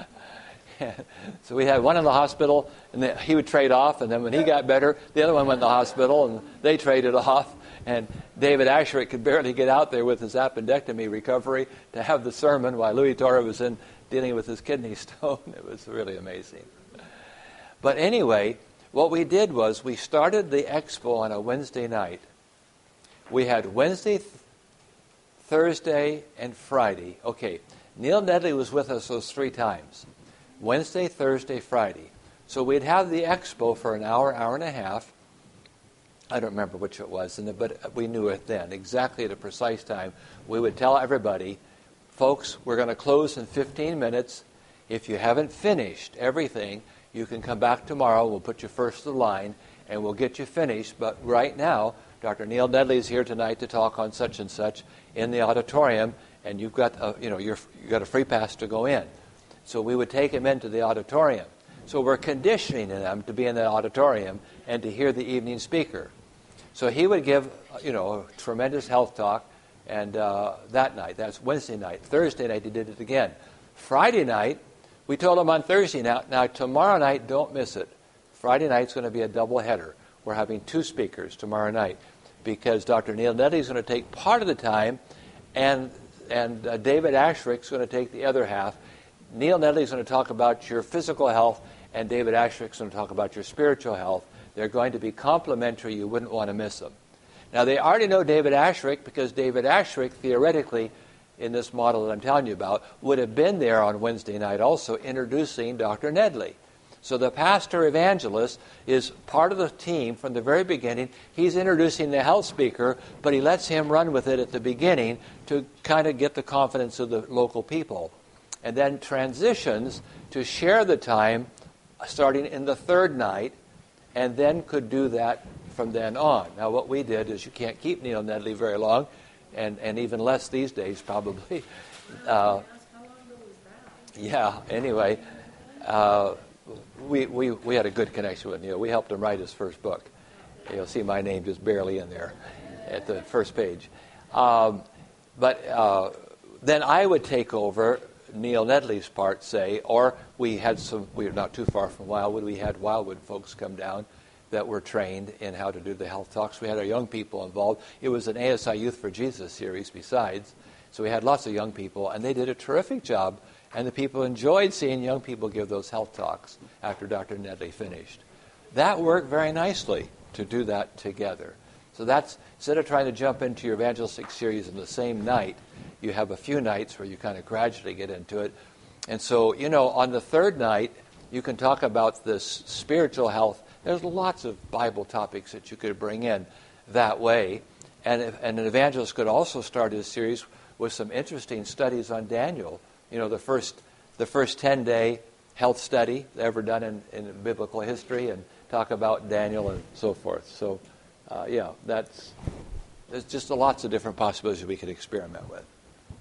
So we had one in the hospital, and then he would trade off, and then when he got better, the other one went in the hospital, and they traded off. And David Asherick could barely get out there with his appendectomy recovery to have the sermon while Louis Torres was in dealing with his kidney stone. It was really amazing. But anyway, what we did was we started the expo on a Wednesday night. We had Wednesday, th- Thursday, and Friday. Okay, Neil Nedley was with us those three times. Wednesday, Thursday, Friday. So we'd have the expo for an hour, hour and a half. I don't remember which it was, but we knew it then. Exactly at a precise time, we would tell everybody, folks, we're going to close in fifteen minutes. If you haven't finished everything, you can come back tomorrow. We'll put you first of the line, and we'll get you finished. But right now, Doctor Neil Nedley is here tonight to talk on such and such in the auditorium, and you've got a, you know you're, you've got a free pass to go in. So we would take him into the auditorium. So we're conditioning them to be in the auditorium and to hear the evening speaker. So he would give you know a tremendous health talk, and uh, that night, that's Wednesday night. Thursday night he did it again. Friday night, we told him on Thursday, now, now tomorrow night, don't miss it. Friday night's going to be a double header. We're having two speakers tomorrow night because Doctor Neil Nedley is going to take part of the time, and and uh, David Asherick's going to take the other half. Neil Nedley is going to talk about your physical health, and David Asherick's going to talk about your spiritual health. They're going to be complementary. You wouldn't want to miss them. Now, they already know David Asherick because David Asherick, theoretically, in this model that I'm telling you about, would have been there on Wednesday night also introducing Doctor Nedley. So the pastor evangelist is part of the team from the very beginning. He's introducing the health speaker, but he lets him run with it at the beginning to kind of get the confidence of the local people. And then transitions to share the time starting in the third night, and then could do that from then on. Now what we did is, you can't keep Neil Nedley very long, and, and even less these days probably. Uh, yeah, anyway, uh, we, we, we had a good connection with Neil. We helped him write his first book. You'll see my name just barely in there at the first page. Um, but uh, then I would take over Neil Nedley's part, say, or we had some, we were not too far from Wildwood, we had Wildwood folks come down that were trained in how to do the health talks. We had our young people involved. It was an A S I Youth for Jesus series besides, so we had lots of young people, and they did a terrific job, and the people enjoyed seeing young people give those health talks after Doctor Nedley finished. That worked very nicely to do that together. So that's, instead of trying to jump into your evangelistic series in the same night, you have a few nights where you kind of gradually get into it. And so, you know, on the third night, you can talk about this spiritual health. There's lots of Bible topics that you could bring in that way. And, if, and an evangelist could also start his series with some interesting studies on Daniel. You know, the first the first ten-day health study ever done in, in biblical history, and talk about Daniel and so forth. So, uh, yeah, that's there's just lots of different possibilities we could experiment with.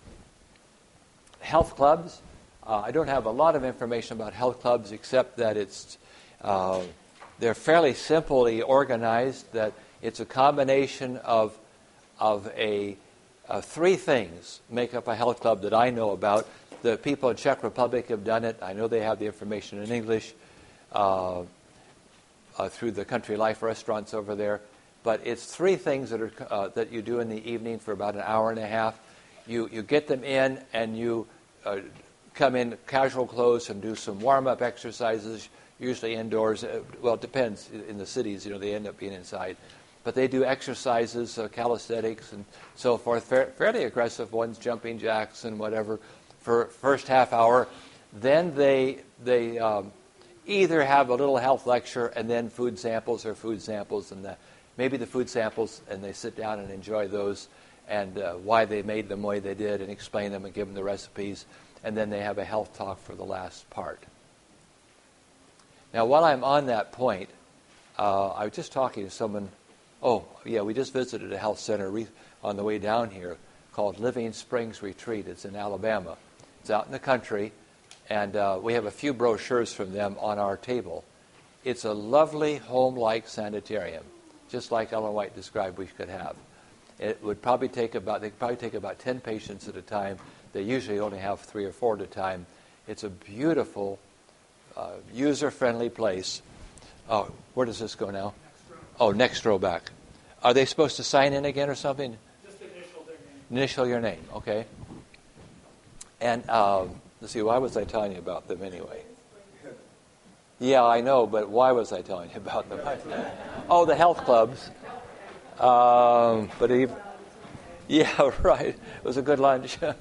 Health clubs. Uh, I don't have a lot of information about health clubs, except that it's uh, they're fairly simply organized. That it's a combination of of a uh, three things make up a health club that I know about. The people in Czech Republic have done it. I know they have the information in English uh, uh, through the Country Life restaurants over there. But it's three things that are uh, that you do in the evening for about an hour and a half. You you get them in, and you uh, come in casual clothes and do some warm-up exercises, usually indoors. Uh, well, it depends. In the cities, you know, they end up being inside. But they do exercises, uh, calisthenics and so forth, fa- fairly aggressive ones, jumping jacks and whatever, for first half hour. Then they they um, either have a little health lecture and then food samples, or food samples and the, maybe the food samples, and they sit down and enjoy those, and uh, why they made them the way they did, and explain them and give them the recipes. And then they have a health talk for the last part. Now, while I'm on that point, uh, I was just talking to someone. Oh, yeah, we just visited a health center re- on the way down here called Living Springs Retreat. It's in Alabama. It's out in the country, and uh, we have a few brochures from them on our table. It's a lovely home-like sanitarium, just like Ellen White described we could have. It would probably take about, they could probably take about ten patients at a time. They usually only have three or four at a time. It's a beautiful, uh, user-friendly place. Oh, where does this go now? Oh, next row back. Are they supposed to sign in again or something? Just initial their name. Initial your name, okay. And um, let's see, why was I telling you about them anyway? Yeah, I know, but why was I telling you about them? Oh, the health clubs. Um, but even, yeah, right. It was a good lunch. And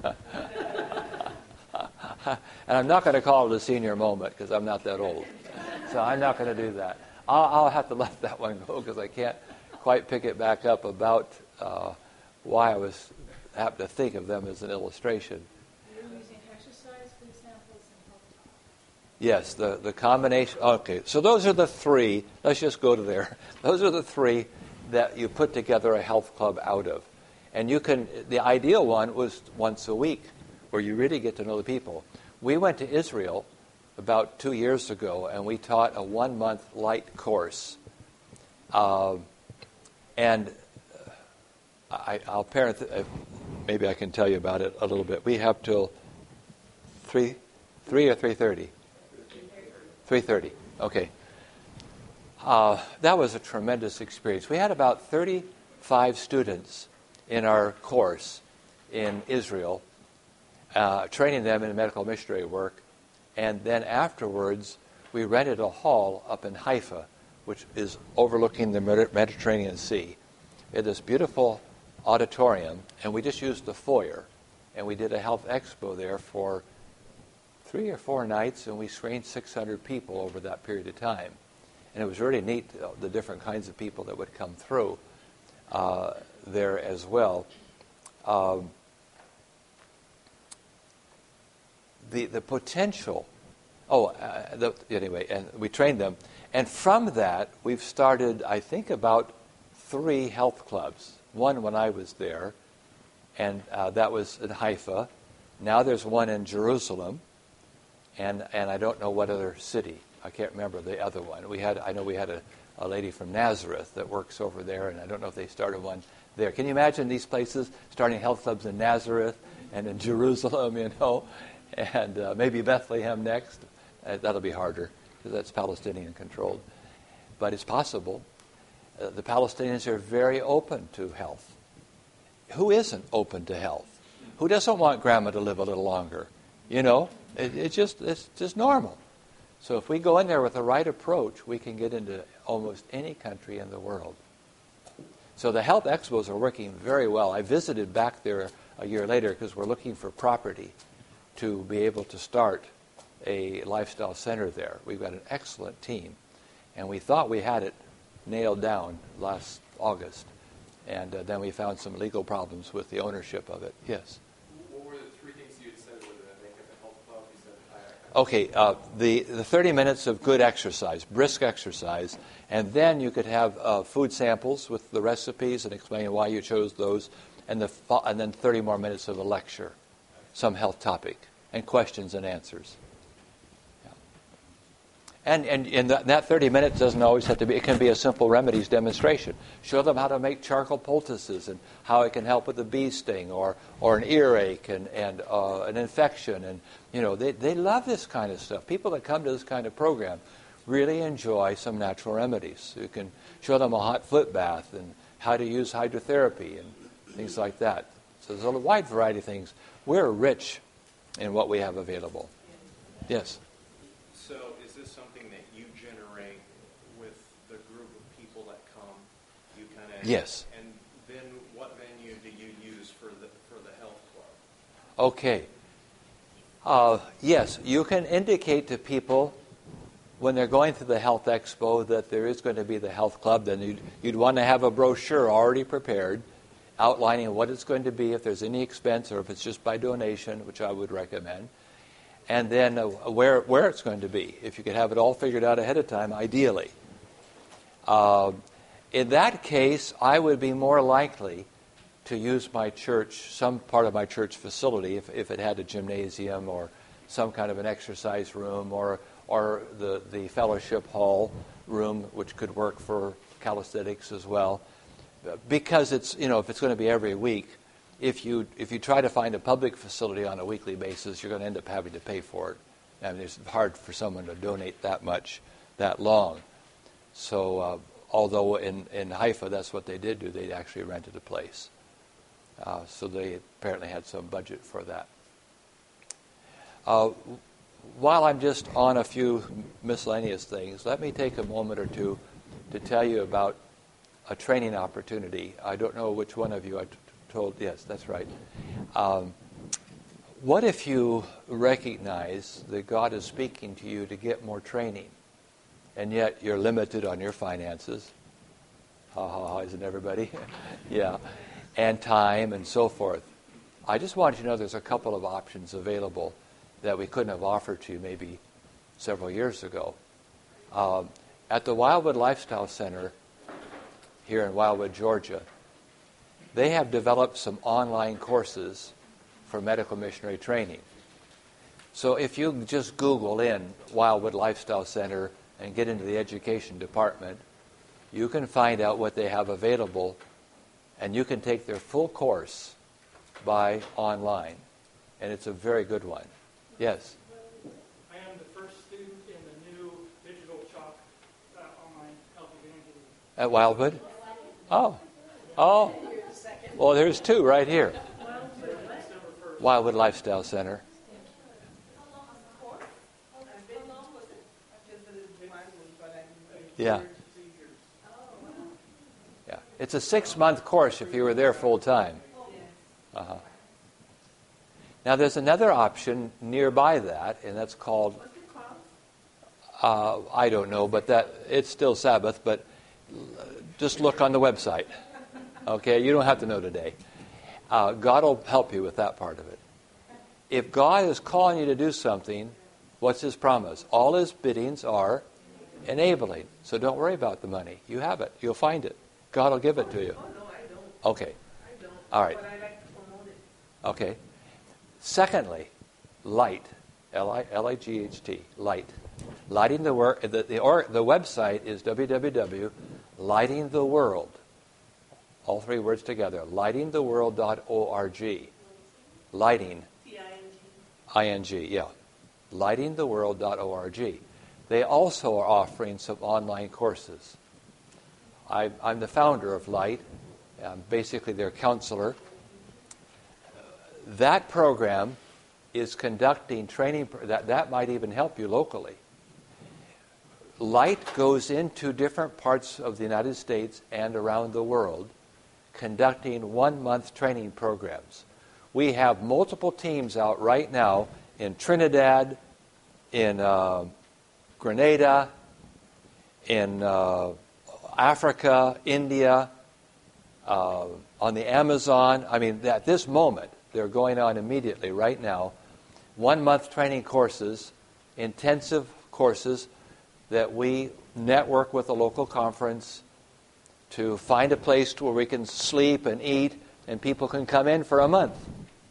I'm not going to call it a senior moment because I'm not that old. So I'm not going to do that. I'll, I'll have to let that one go because I can't quite pick it back up about uh, why I was happened to think of them as an illustration. You're using exercise, food samples, and health talk. Yes, the, the combination. Okay, so those are the three. Let's just go to there. Those are the three that you put together a health club out of. And you can, the ideal one was once a week, where you really get to know the people. We went to Israel about two years ago, and we taught a one-month light course. Uh, and I, I'll parent, uh, maybe I can tell you about it a little bit. We have till three, three or three thirty. Three thirty. Okay. Uh, that was a tremendous experience. We had about thirty-five students in our course in Israel, uh, training them in medical missionary work. And then afterwards, we rented a hall up in Haifa, which is overlooking the Mediterranean Sea. We had this beautiful auditorium, and we just used the foyer. And we did a health expo there for three or four nights, and we trained six hundred people over that period of time. And it was really neat, uh, the different kinds of people that would come through uh, there as well. Um, the the potential, oh, uh, the, anyway, and we trained them. And from that, we've started, I think, about three health clubs. One when I was there, and uh, that was in Haifa. Now there's one in Jerusalem, and and I don't know what other city. I can't remember the other one. We had, I know we had a, a lady from Nazareth that works over there, and I don't know if they started one there. Can you imagine these places starting health clubs in Nazareth and in Jerusalem, you know, and uh, maybe Bethlehem next? Uh, that'll be harder because that's Palestinian controlled, but it's possible. Uh, the Palestinians are very open to health. Who isn't open to health? Who doesn't want grandma to live a little longer? You know, it, it just it's just normal. So if we go in there with the right approach, we can get into almost any country in the world. So the health expos are working very well. I visited back there a year later because we're looking for property to be able to start a lifestyle center there. We've got an excellent team, and we thought we had it nailed down last August, and uh, then we found some legal problems with the ownership of it. Yes. What were the three things you had said would make up a health club? You said Okay, uh, the, the thirty minutes of good exercise, brisk exercise, and then you could have uh, food samples with the recipes and explain why you chose those, and, the fo- and then thirty more minutes of a lecture, some health topic, and questions and answers. Yeah. And, and, and that, that thirty minutes doesn't always have to be, it can be a simple remedies demonstration. Show them how to make charcoal poultices and how it can help with a bee sting or, or an earache and, and uh, an infection. And, you know, they, they love this kind of stuff. People that come to this kind of program really enjoy some natural remedies. You can show them a hot foot bath and how to use hydrotherapy and things like that. So there's a wide variety of things. We're rich in what we have available. Yes? So is this something that you generate with the group of people that come? You kind of Yes. And then what venue do you use for the for the health club? Okay. Uh, yes, you can indicate to people when they're going to the health expo that there is going to be the health club. Then you'd, you'd want to have a brochure already prepared outlining what it's going to be, if there's any expense or if it's just by donation, which I would recommend. And then uh, where where it's going to be. If you could have it all figured out ahead of time, ideally. Uh, in that case, I would be more likely to use my church, some part of my church facility, if, if it had a gymnasium or some kind of an exercise room or or the, the fellowship hall room, which could work for calisthenics as well. Because it's, you know, if it's going to be every week, if you if you try to find a public facility on a weekly basis, you're going to end up having to pay for it. I mean, it's hard for someone to donate that much, that long. So, uh, although in, in Haifa, that's what they did do, they actually rented a place. Uh, so they apparently had some budget for that. Uh, while I'm just on a few miscellaneous things, let me take a moment or two to tell you about a training opportunity. I don't know which one of you I t- told. Yes, that's right. Um, what if you recognize that God is speaking to you to get more training, and yet you're limited on your finances? Ha ha ha, isn't everybody? Yeah. And time and so forth. I just want you to know there's a couple of options available that we couldn't have offered to you maybe several years ago. Um, at the Wildwood Lifestyle Center here in Wildwood, Georgia, they have developed some online courses for medical missionary training. So if you just Google in Wildwood Lifestyle Center and get into the education department, you can find out what they have available, and you can take their full course by online. And it's a very good one. Yes? I am the first student in the new digital chalk uh, online health evangelism. At Wildwood? Oh. Oh. Well, there's two right here. Wildwood Lifestyle Center. Yeah. Yeah. It's a six-month course if you were there full time. Uh-huh. Now, there's another option nearby that, and that's called, What's it called? uh, I don't know, but that it's still Sabbath, but just look on the website. Okay, you don't have to know today. Uh, God will help you with that part of it. If God is calling you to do something, what's His promise? All His biddings are enabling. So don't worry about the money. You have it. You'll find it. God will give it to you. Oh, no, I don't. Okay. I don't. All right. But I like to promote it. Okay. Secondly, light. L I L I G H T. Light. Lighting the world. The, the, or, the website is w w w dot lighting the world. All three words together. lighting the world dot org. Lighting. T I N G. I N G, yeah. lighting the world dot org. They also are offering some online courses. I, I'm the founder of Light. I'm basically their counselor. That program is conducting training. That, that might even help you locally. Light goes into different parts of the United States and around the world conducting one-month training programs. We have multiple teams out right now in Trinidad, in uh, Grenada, in uh, Africa, India, uh, on the Amazon. I mean, at this moment, they're going on immediately right now. One-month training courses, intensive courses that we network with a local conference to find a place where we can sleep and eat, and people can come in for a month.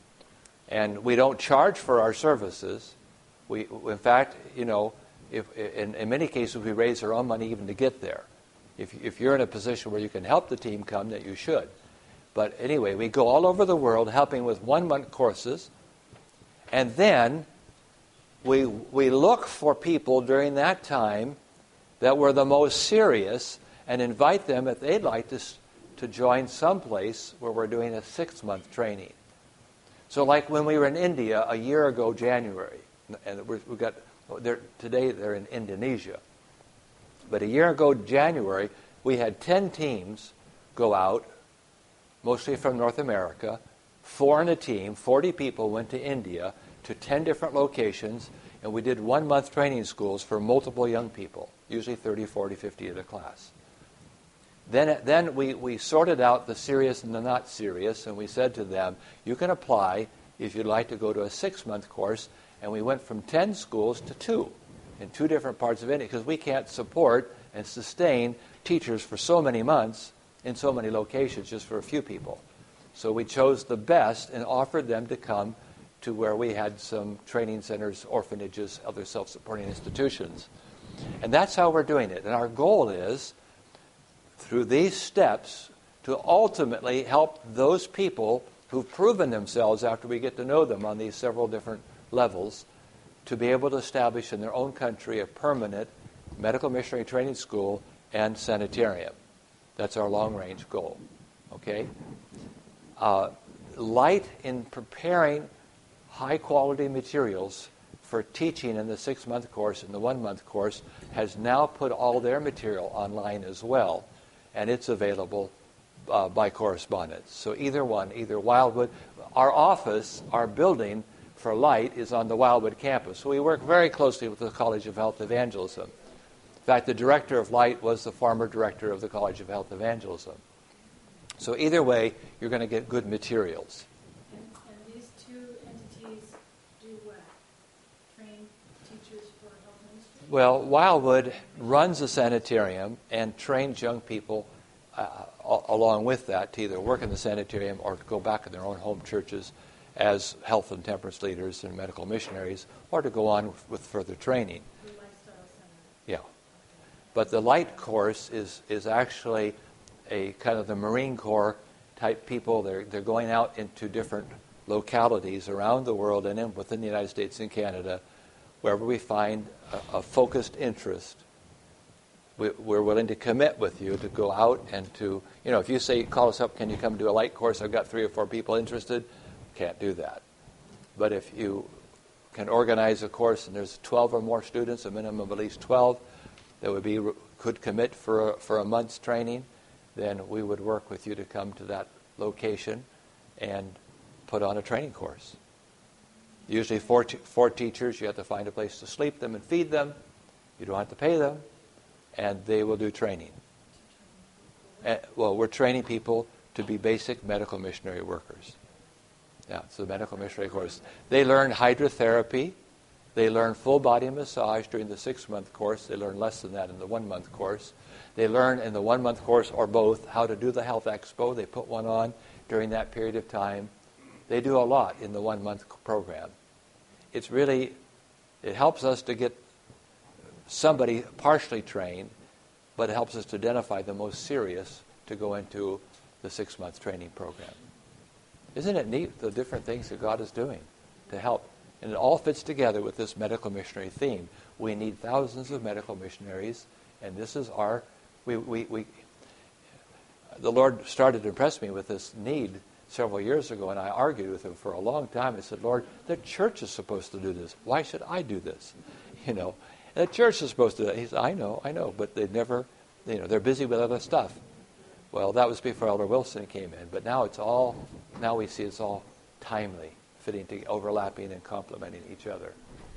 And we don't charge for our services. We, in fact, you know, if, in, in many cases, we raise our own money even to get there. If, if you're in a position where you can help the team come, that you should. But anyway, we go all over the world helping with one-month courses. And then we, we look for people during that time that were the most serious and invite them if they'd like to, to join someplace where we're doing a six-month training. So like when we were in India a year ago, January, and we're, we got they're, today they're in Indonesia. But a year ago, January, we had ten teams go out, mostly from North America, four in a team, forty people went to India to ten different locations, and we did one-month training schools for multiple young people, usually thirty, forty, fifty at a class. Then, then we, we sorted out the serious and the not serious, and we said to them, you can apply if you'd like to go to a six-month course, and we went from ten schools to two in two different parts of India, because we can't support and sustain teachers for so many months in so many locations just for a few people. So we chose the best and offered them to come to where we had some training centers, orphanages, other self-supporting institutions. And that's how we're doing it. And our goal is, through these steps, to ultimately help those people who've proven themselves after we get to know them on these several different levels to be able to establish in their own country a permanent medical missionary training school and sanitarium. That's our long-range goal. Okay? Uh, Light in preparing high-quality materials for teaching in the six-month course and the one-month course has now put all their material online as well, and it's available uh, by correspondence. So either one, either Wildwood. Our office, our building for Light is on the Wildwood campus. So we work very closely with the College of Health Evangelism. In fact, the director of Light was the former director of the College of Health Evangelism. So either way, you're going to get good materials. And, and these two entities do what? Train teachers for health ministry? Well, Wildwood runs a sanitarium and trains young people uh, a- along with that to either work in the sanitarium or to go back in their own home churches as health and temperance leaders and medical missionaries, or to go on with, with further training. The lifestyle center. Yeah. But the Light course is, is actually a kind of the Marine Corps type people. They're, they're going out into different localities around the world and in, within the United States and Canada, wherever we find a, a focused interest. We, we're willing to commit with you to go out and to, you know, if you say, call us up, can you come do a Light course? I've got three or four people interested. Can't do that. But if you can organize a course and there's twelve or more students, a minimum of at least twelve, that would be could commit for a, for a month's training, then we would work with you to come to that location and put on a training course. Usually four, t- four teachers. You have to find a place to sleep them and feed them. You don't have to pay them. And they will do training. And, well, we're training people to be basic medical missionary workers. Yeah, it's the medical missionary course. They learn hydrotherapy. They learn full body massage during the six-month course. They learn less than that in the one-month course. They learn in the one-month course or both how to do the Health Expo. They put one on during that period of time. They do a lot in the one-month program. It's really, it helps us to get somebody partially trained, but it helps us to identify the most serious to go into the six-month training program. Isn't it neat, the different things that God is doing to help? And it all fits together with this medical missionary theme. We need thousands of medical missionaries, and this is our, we, we, we the Lord started to impress me with this need several years ago, and I argued with him for a long time. I said, Lord, the church is supposed to do this. Why should I do this? You know, the church is supposed to do that. He said, I know, I know, but they never, you know, they're busy with other stuff. Well, that was before Elder Wilson came in, but now it's all, now we see it's all timely, fitting to overlapping and complementing each other.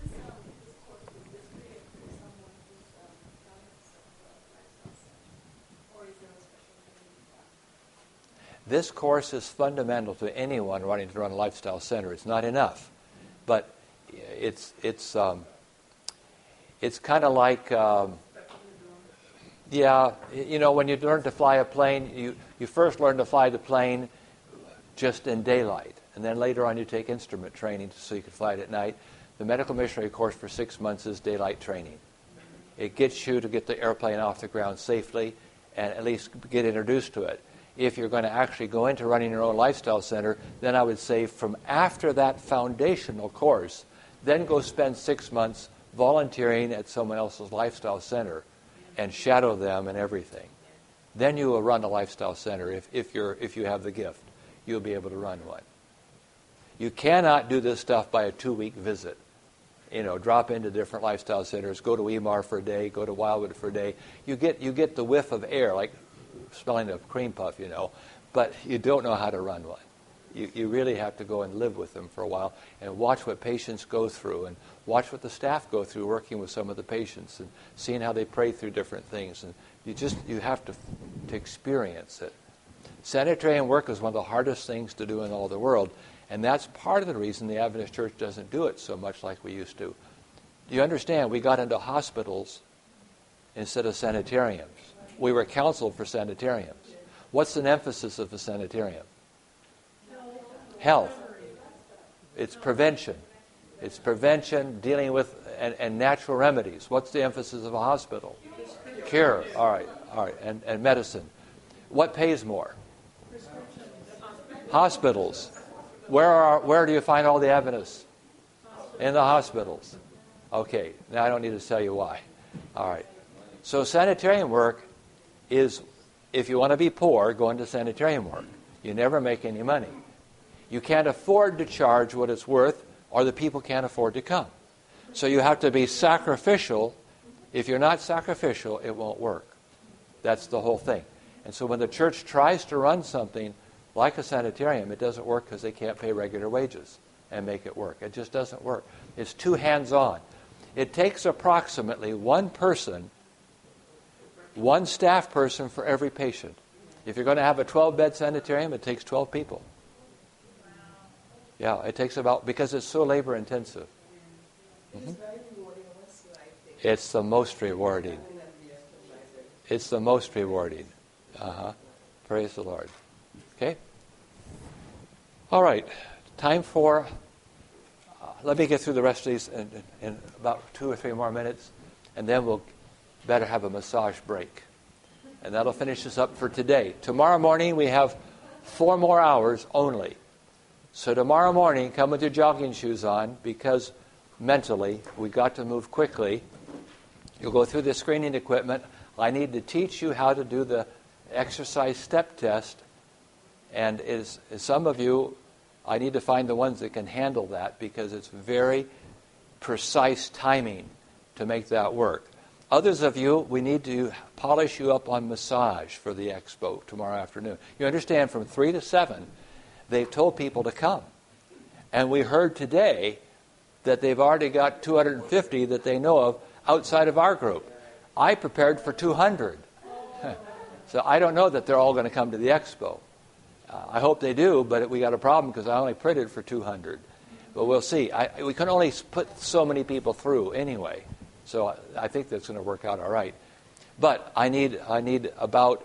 This course is fundamental to anyone wanting to run a lifestyle center. It's not enough, but it's it's um, it's kind of like um, yeah, you know, when you learn to fly a plane, you you first learn to fly the plane just in daylight, and then later on you take instrument training so you can fly it at night. The medical missionary course for six months is daylight training. It gets you to get the airplane off the ground safely and at least get introduced to it. If you're going to actually go into running your own lifestyle center, then I would say from after that foundational course, then go spend six months volunteering at someone else's lifestyle center and shadow them and everything. Then you will run a lifestyle center if, if, you're, if you have the gift. You'll be able to run one. You cannot do this stuff by a two-week visit. You know, drop into different lifestyle centers, go to E M A R for a day, go to Wildwood for a day. You get you get the whiff of air, like smelling a cream puff, you know, but you don't know how to run one. You, you really have to go and live with them for a while and watch what patients go through and watch what the staff go through working with some of the patients and seeing how they pray through different things. And you just, you have to, to experience it. Sanitarian work is one of the hardest things to do in all the world, and that's part of the reason the Adventist Church doesn't do it so much like we used to. Do you understand? We got into hospitals instead of sanitariums. We were counseled for sanitariums. What's an emphasis of the sanitarium? Health. It's prevention. It's prevention, dealing with, and, and natural remedies. What's the emphasis of a hospital? Cure. All right. All right. And, and medicine. What pays more? Hospitals. Where are? Where do you find all the Adventists? In the hospitals. Okay. Now I don't need to tell you why. All right. So sanitarian work is, if you want to be poor, go into sanitarian work. You never make any money. You can't afford to charge what it's worth, or the people can't afford to come. So you have to be sacrificial. If you're not sacrificial, it won't work. That's the whole thing. And so when the church tries to run something like a sanitarium, it doesn't work because they can't pay regular wages and make it work. It just doesn't work. It's too hands-on. It takes approximately one person, one staff person for every patient. If you're going to have a twelve-bed sanitarium, it takes twelve people. Yeah, it takes about, because it's so labor-intensive. Mm-hmm. It's the most rewarding. It's the most rewarding. Uh-huh. Praise the Lord. Okay? All right. Time for, uh, let me get through the rest of these in, in, in about two or three more minutes, and then we'll better have a massage break. And that'll finish us up for today. Tomorrow morning we have four more hours only. So tomorrow morning, come with your jogging shoes on, because mentally we got to move quickly. You'll go through the screening equipment. I need to teach you how to do the exercise step test. And is, is some of you, I need to find the ones that can handle that, because it's very precise timing to make that work. Others of you, we need to polish you up on massage for the expo tomorrow afternoon. You understand, from three to seven, they've told people to come. And we heard today that they've already got two hundred fifty that they know of outside of our group. I prepared for two hundred. So I don't know that they're all going to come to the expo. Uh, I hope they do, but we got a problem because I only printed for two hundred. But we'll see. I, we can only put so many people through anyway. So I, I think that's going to work out all right. But I need I need about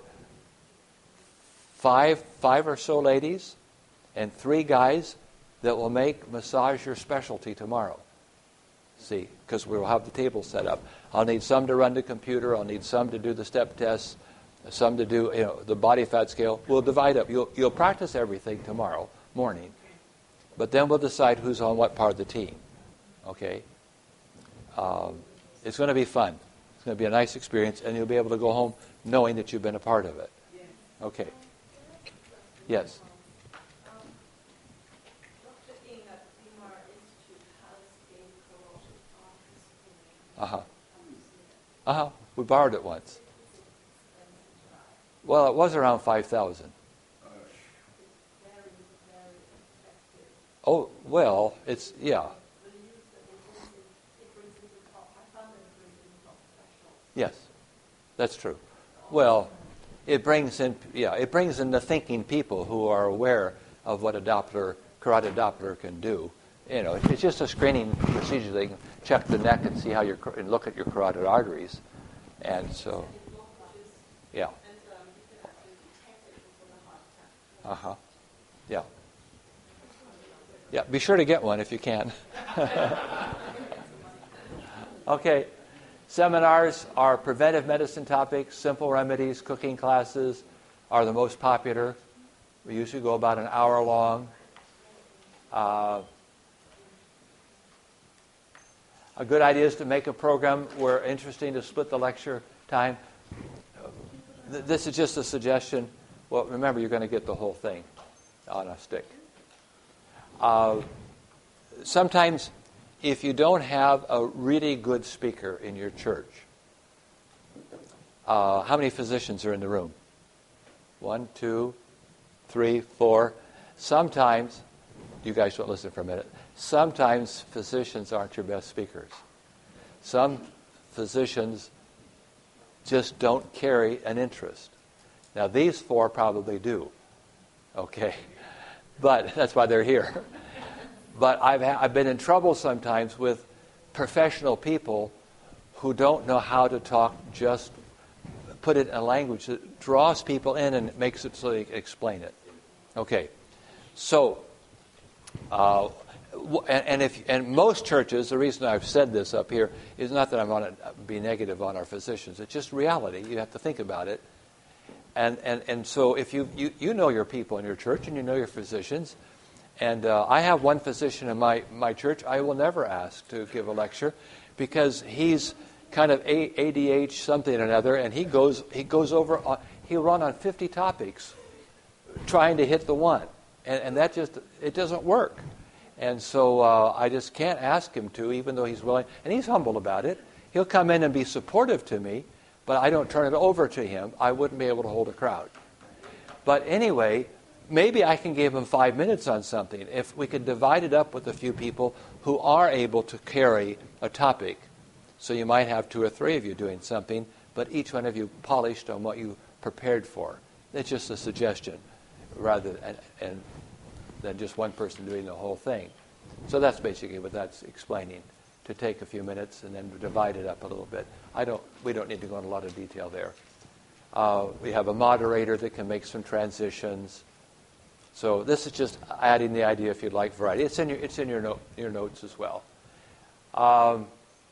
five five or so ladies and three guys that will make massage your specialty tomorrow. See, because we will have the table set up. I'll need some to run the computer. I'll need some to do the step tests, some to do you know the body fat scale. We'll divide up. You'll you'll practice everything tomorrow morning, but then we'll decide who's on what part of the team. Okay. Um, it's going to be fun. It's going to be a nice experience, and you'll be able to go home knowing that you've been a part of it. Okay. Yes. Uh-huh. Uh-huh. We borrowed it once. Well, it was around five thousand. Oh, well, it's, yeah. Yes, that's true. Well, it brings in, yeah, it brings in the thinking people who are aware of what a Doppler, carotid Doppler can do. You know, it's just a screening procedure. They can check the neck and see how your and look at your carotid arteries, and so, yeah. Uh huh. Yeah. Yeah. Be sure to get one if you can. Okay. Seminars are preventive medicine topics. Simple remedies, cooking classes are the most popular. We usually go about an hour long. Uh, A good idea is to make a program where interesting to split the lecture time. This is just a suggestion. Well, remember, you're going to get the whole thing on a stick. Uh, sometimes, if you don't have a really good speaker in your church, uh, how many physicians are in the room? One, two, three, four. Sometimes, you guys don't listen for a minute. Sometimes physicians aren't your best speakers. Some physicians just don't carry an interest. Now, these four probably do. Okay. But that's why they're here. But I've, ha- I've been in trouble sometimes with professional people who don't know how to talk, just put it in a language that draws people in and makes it so they can explain it. Okay. So, uh, And, and if and most churches, the reason I've said this up here is not that I want to be negative on our physicians. It's just reality. You have to think about it. And and, and so if you, you you know your people in your church and you know your physicians, and uh, I have one physician in my, my church I will never ask to give a lecture because he's kind of A D H something or another, and he goes he goes over on, he'll run on fifty topics trying to hit the one, and, and that just it doesn't work. And so uh, I just can't ask him to, even though he's willing. And he's humble about it. He'll come in and be supportive to me, but I don't turn it over to him. I wouldn't be able to hold a crowd. But anyway, maybe I can give him five minutes on something. If we could divide it up with a few people who are able to carry a topic. So you might have two or three of you doing something, but each one of you polished on what you prepared for. It's just a suggestion, rather than... And, than just one person doing the whole thing. So that's basically what that's explaining, to take a few minutes and then divide it up a little bit. I don't. We don't need to go into a lot of detail there. Uh, we have a moderator that can make some transitions. So this is just adding the idea if you'd like variety. It's in your, it's in your, note, your notes as well. Um,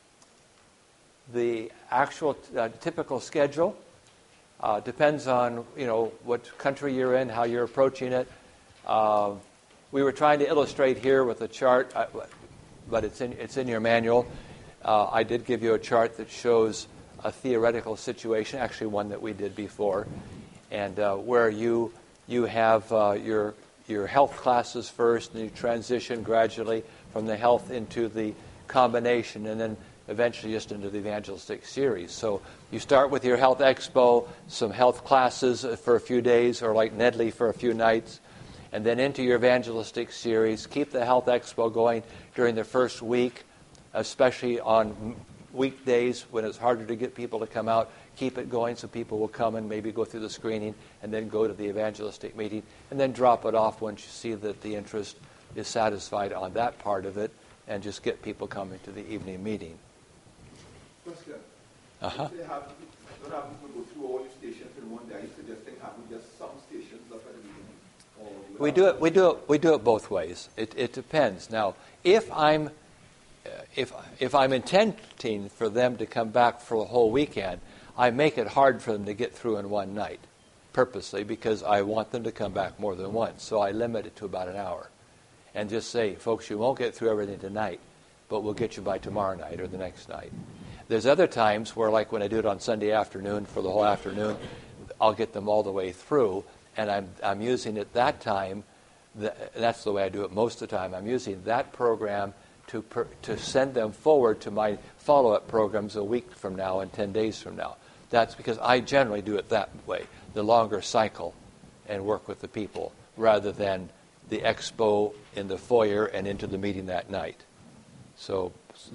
the actual uh, typical schedule uh, depends on, you know, what country you're in, how you're approaching it. Uh, We were trying to illustrate here with a chart, but it's in it's in your manual. Uh, I did give you a chart that shows a theoretical situation, actually one that we did before, and uh, where you you have uh, your your health classes first, and you transition gradually from the health into the combination, and then eventually just into the evangelistic series. So you start with your health expo, some health classes for a few days, or like Nedley for a few nights. and then into your evangelistic series. Keep the Health Expo going during the first week, especially on weekdays when it's harder to get people to come out. Keep it going so people will come and maybe go through the screening and then go to the evangelistic meeting, and then drop it off once you see that the interest is satisfied on that part of it, and just get people coming to the evening meeting. Question. Uh-huh. If they have, don't have people go through all your stations in one day, suggesting having just some stations up at the beginning. Or you We have- do it. We do it. We do it both ways. It, it depends. Now, if I'm uh, if if I'm intending for them to come back for the whole weekend, I make it hard for them to get through in one night, purposely, because I want them to come back more than once. So I limit it to about an hour, and just say, folks, you won't get through everything tonight, but we'll get you by tomorrow night or the next night. There's other times where, like when I do it on Sunday afternoon for the whole afternoon, I'll get them all the way through, and I'm I'm using it that time. The, that's the way I do it most of the time. I'm using that program to per, to send them forward to my follow-up programs a week from now and ten days from now. That's because I generally do it that way, the longer cycle, and work with the people, rather than the expo in the foyer and into the meeting that night. So,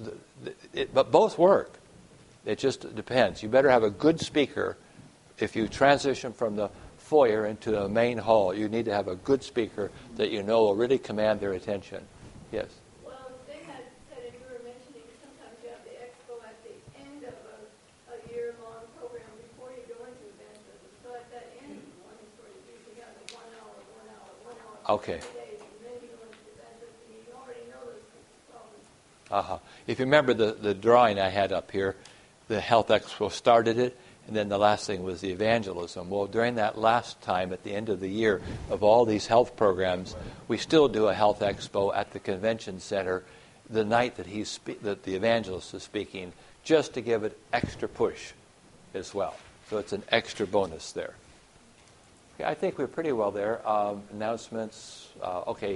it, but both work. It just depends. You better have a good speaker. If you transition from the foyer into the main hall, you need to have a good speaker that you know will really command their attention. Yes? Well, they had said, and you were mentioning, sometimes you have the expo at the end of a, a year-long program before you go into evangelism. So at that end one is where you usually have the one hour, one hour, one hour, Okay. three days, and then you go into evangelism. You already know those problems. Uh-huh. If you remember the, the drawing I had up here, the Health Expo started it, and then the last thing was the evangelism. Well, during that last time at the end of the year of all these health programs, we still do a Health Expo at the convention center the night that he's spe- that the evangelist is speaking, just to give it extra push as well. So it's an extra bonus there. Okay, I think we're pretty well there. Um, announcements. Uh, okay.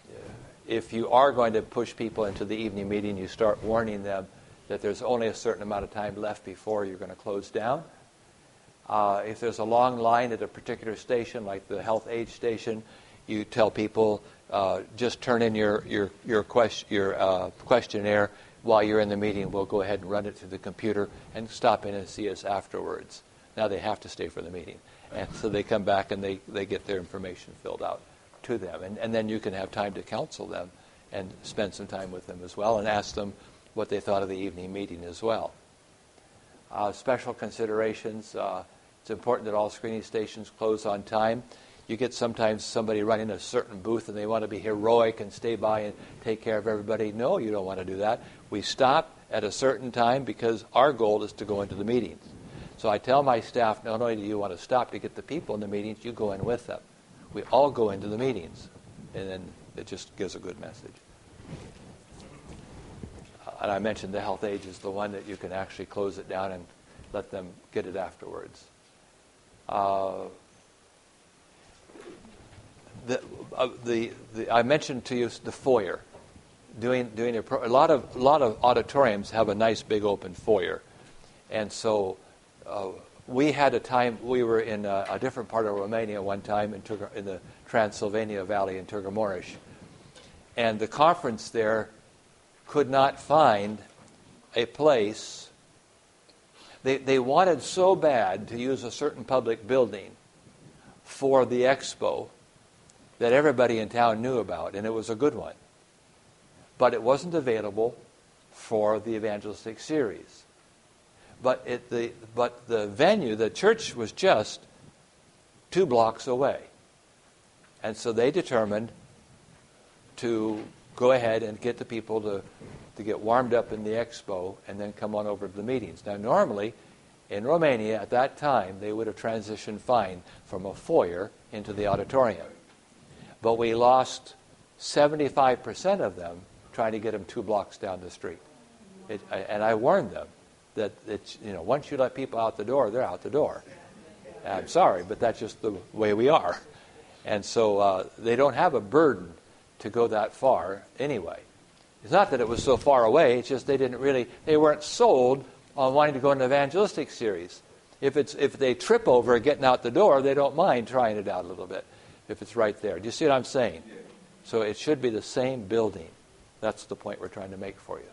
If you are going to push people into the evening meeting, you start warning them that there's only a certain amount of time left before you're going to close down. Uh, if there's a long line at a particular station, like the health aid station, you tell people, uh, just turn in your your your, quest- your uh, questionnaire while you're in the meeting. We'll go ahead and run it through the computer and stop in and see us afterwards. Now they have to stay for the meeting. And so they come back and they, they get their information filled out to them. And, and then you can have time to counsel them and spend some time with them as well and ask them what they thought of the evening meeting as well. Uh, special considerations. Uh, it's important that all screening stations close on time. You get sometimes somebody running a certain booth and they want to be heroic and stay by and take care of everybody. No, you don't want to do that. We stop at a certain time because our goal is to go into the meetings. So I tell my staff, not only do you want to stop to get the people in the meetings, you go in with them. We all go into the meetings, and then it just gives a good message. And I mentioned the health aid is the one that you can actually close it down and let them get it afterwards. Uh, the, uh, the, the I mentioned to you the foyer. Doing doing a, pro, a lot of a lot of auditoriums have a nice big open foyer, and so uh, we had a time we were in a, a different part of Romania one time in, Tur- in the Transylvania Valley in Târgu-Mureș, and the conference there could not find a place. They, they wanted so bad to use a certain public building for the expo that everybody in town knew about, and it was a good one. But it wasn't available for the evangelistic series. But it, the, but the venue, the church, was just two blocks away. And so they determined to go ahead and get the people to, to get warmed up in the expo and then come on over to the meetings. Now, normally, in Romania, at that time, they would have transitioned fine from a foyer into the auditorium. But we lost seventy-five percent of them trying to get them two blocks down the street. It, and I warned them that it's, you know, once you let people out the door, they're out the door. And I'm sorry, but that's just the way we are. And so uh, they don't have a burden to go that far anyway. It's not that it was so far away, it's just they didn't really, they weren't sold on wanting to go into an evangelistic series. If it's if they trip over getting out the door, they don't mind trying it out a little bit. if it's right there. Do you see what I'm saying? Yeah. So it should be the same building. That's the point we're trying to make for you.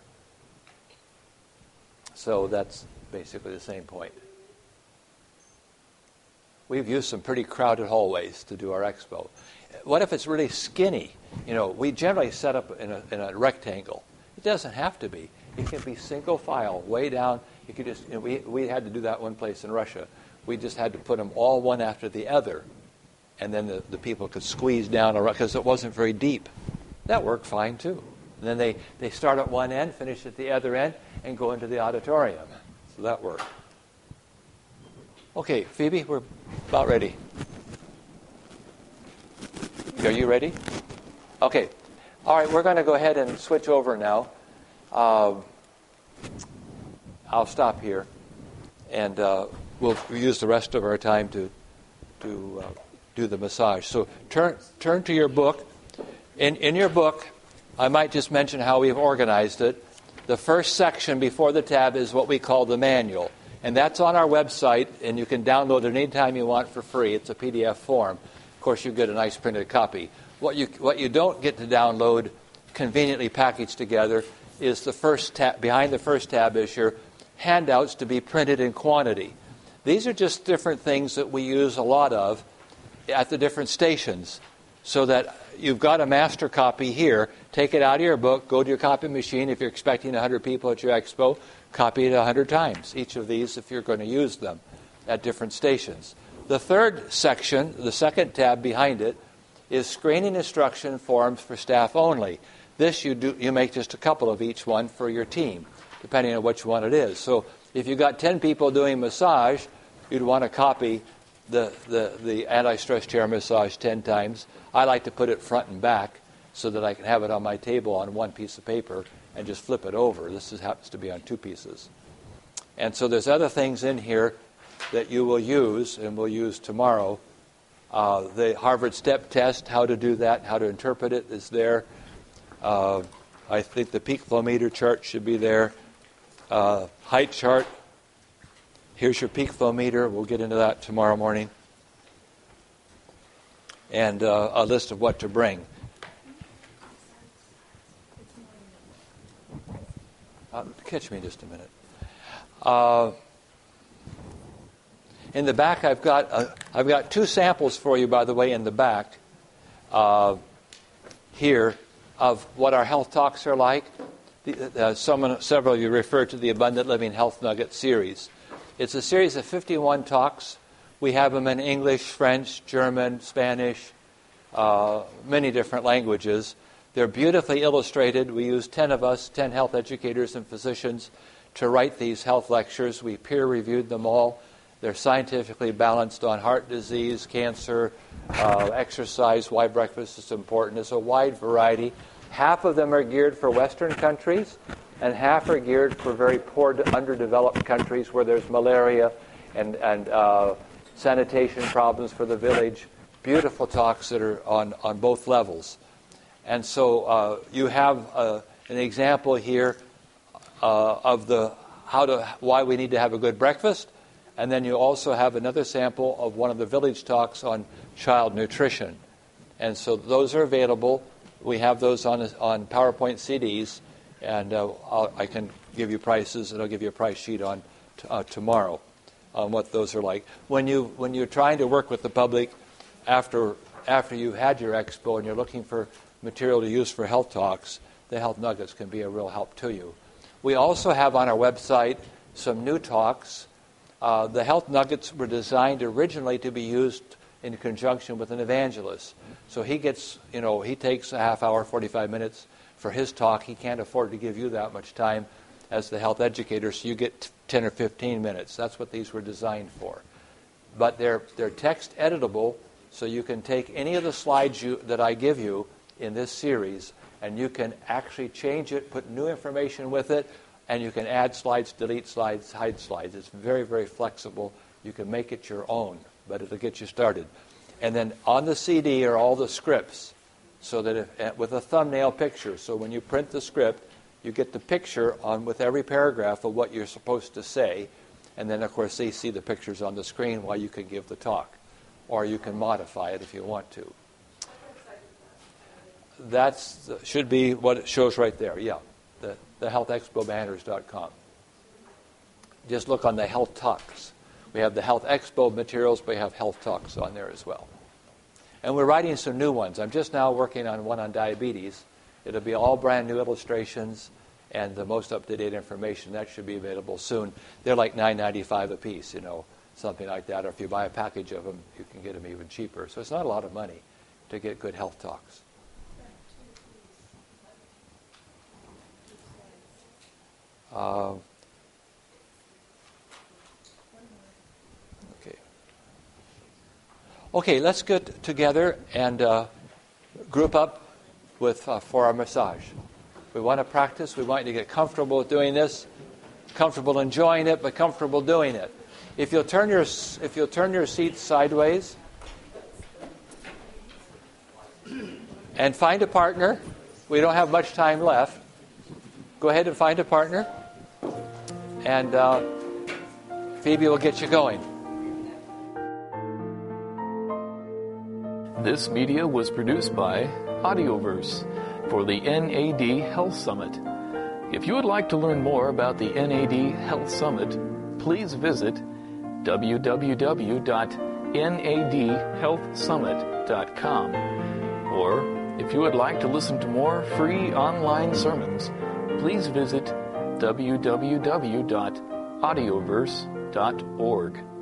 So that's basically the same point. We've used some pretty crowded hallways to do our expo. What if it's really skinny? You know, we generally set up in a, in a rectangle. It doesn't have to be. It can be single file, way down. You could just, you know, we, we had to do that one place in Russia. We just had to put them all one after the other. And then the, the people could squeeze down, because it wasn't very deep. That worked fine, too. And then they, they start at one end, finish at the other end, and go into the auditorium. So that worked. Okay, Phoebe, we're about ready. Are you ready? Okay. All right, we're going to go ahead and switch over now. Uh, I'll stop here, and uh, we'll use the rest of our time to to uh, do the massage. So turn turn to your book. In in your book, I might just mention how we've organized it. The first section before the tab is what we call the manual. And that's on our website, and you can download it anytime you want for free. It's a P D F form. Of course, you get a nice printed copy. What you what you don't get to download, conveniently packaged together, is the first tab. Behind the first tab is your handouts to be printed in quantity. These are just different things that we use a lot of at the different stations, so that you've got a master copy here. Take it out of your book, go to your copy machine. If you're expecting one hundred people at your expo, copy it one hundred times, each of these, if you're going to use them at different stations. The third section, the second tab behind it, is screening instruction forms for staff only. This you do you make just a couple of each one for your team, depending on which one it is. So if you've got ten people doing massage, you'd want to copy the, the, the anti-stress chair massage ten times. I like to put it front and back so that I can have it on my table on one piece of paper and just flip it over. This is, happens to be on two pieces. And so there's other things in here that you will use and will use tomorrow. Uh, the Harvard STEP test, how to do that, how to interpret it, is there. Uh, I think the peak flow meter chart should be there. Uh, height chart. Here's your peak flow meter. We'll get into that tomorrow morning. And uh, a list of what to bring. Uh, catch me just a minute. Uh, in the back, I've got uh, I've got two samples for you, by the way, in the back uh, here of what our health talks are like. The, uh, someone, several of you referred to the Abundant Living Health Nugget series. It's a series of fifty-one talks. We have them in English, French, German, Spanish, uh, many different languages. They're beautifully illustrated. We use ten of us, ten health educators and physicians, to write these health lectures. We peer-reviewed them all. They're scientifically balanced on heart disease, cancer, uh, exercise, why breakfast is important. It's a wide variety. Half of them are geared for Western countries, and half are geared for very poor, underdeveloped countries where there's malaria and, and uh, sanitation problems for the village. Beautiful talks that are on, on both levels. And so uh, you have uh, an example here uh, of the how to why we need to have a good breakfast, and then you also have another sample of one of the village talks on child nutrition. And so those are available. We have those on on PowerPoint C Ds, and uh, I'll, I can give you prices, and I'll give you a price sheet on t- uh, tomorrow on what those are like. When you when you're trying to work with the public after after you've had your expo and you're looking for material to use for health talks, the health nuggets can be a real help to you. We also have on our website some new talks. Uh, the health nuggets were designed originally to be used in conjunction with an evangelist. So he gets, you know, he takes a half hour, forty-five minutes for his talk. He can't afford to give you that much time as the health educator, so you get ten or fifteen minutes. That's what these were designed for. But they're they're text editable, so you can take any of the slides you, that I give you in this series, and you can actually change it, put new information with it, and you can add slides, delete slides, hide slides. It's very, very flexible. You can make it your own, but it'll get you started. And then on the C D are all the scripts, so that if, with a thumbnail picture. So when you print the script, you get the picture on with every paragraph of what you're supposed to say, and then, of course, they see the pictures on the screen while you can give the talk. Or you can modify it if you want to. that's should be what it shows right there. Yeah, the the health expo banners dot com. Just look on the Health Talks. We have the Health Expo materials, but we have Health Talks on there as well. And we're writing some new ones. I'm just now working on one on diabetes. It'll be all brand new illustrations and the most up-to-date information. That should be available soon. They're like nine ninety-five a piece, you know, something like that. Or if you buy a package of them, you can get them even cheaper. So it's not a lot of money to get good health talks. Uh, okay. Okay, let's get together and uh, group up with uh, for our massage. We want to practice. We want you to get comfortable with doing this, comfortable enjoying it, but comfortable doing it. If you'll turn your if you'll turn your seat sideways and find a partner. We don't have much time left. Go ahead and find a partner, and uh, Phoebe will get you going. This media was produced by Audioverse for the N A D Health Summit. If you would like to learn more about the N A D Health Summit, please visit w w w dot n a d health summit dot com. Or, if you would like to listen to more free online sermons, please visit w w w dot audioverse dot org.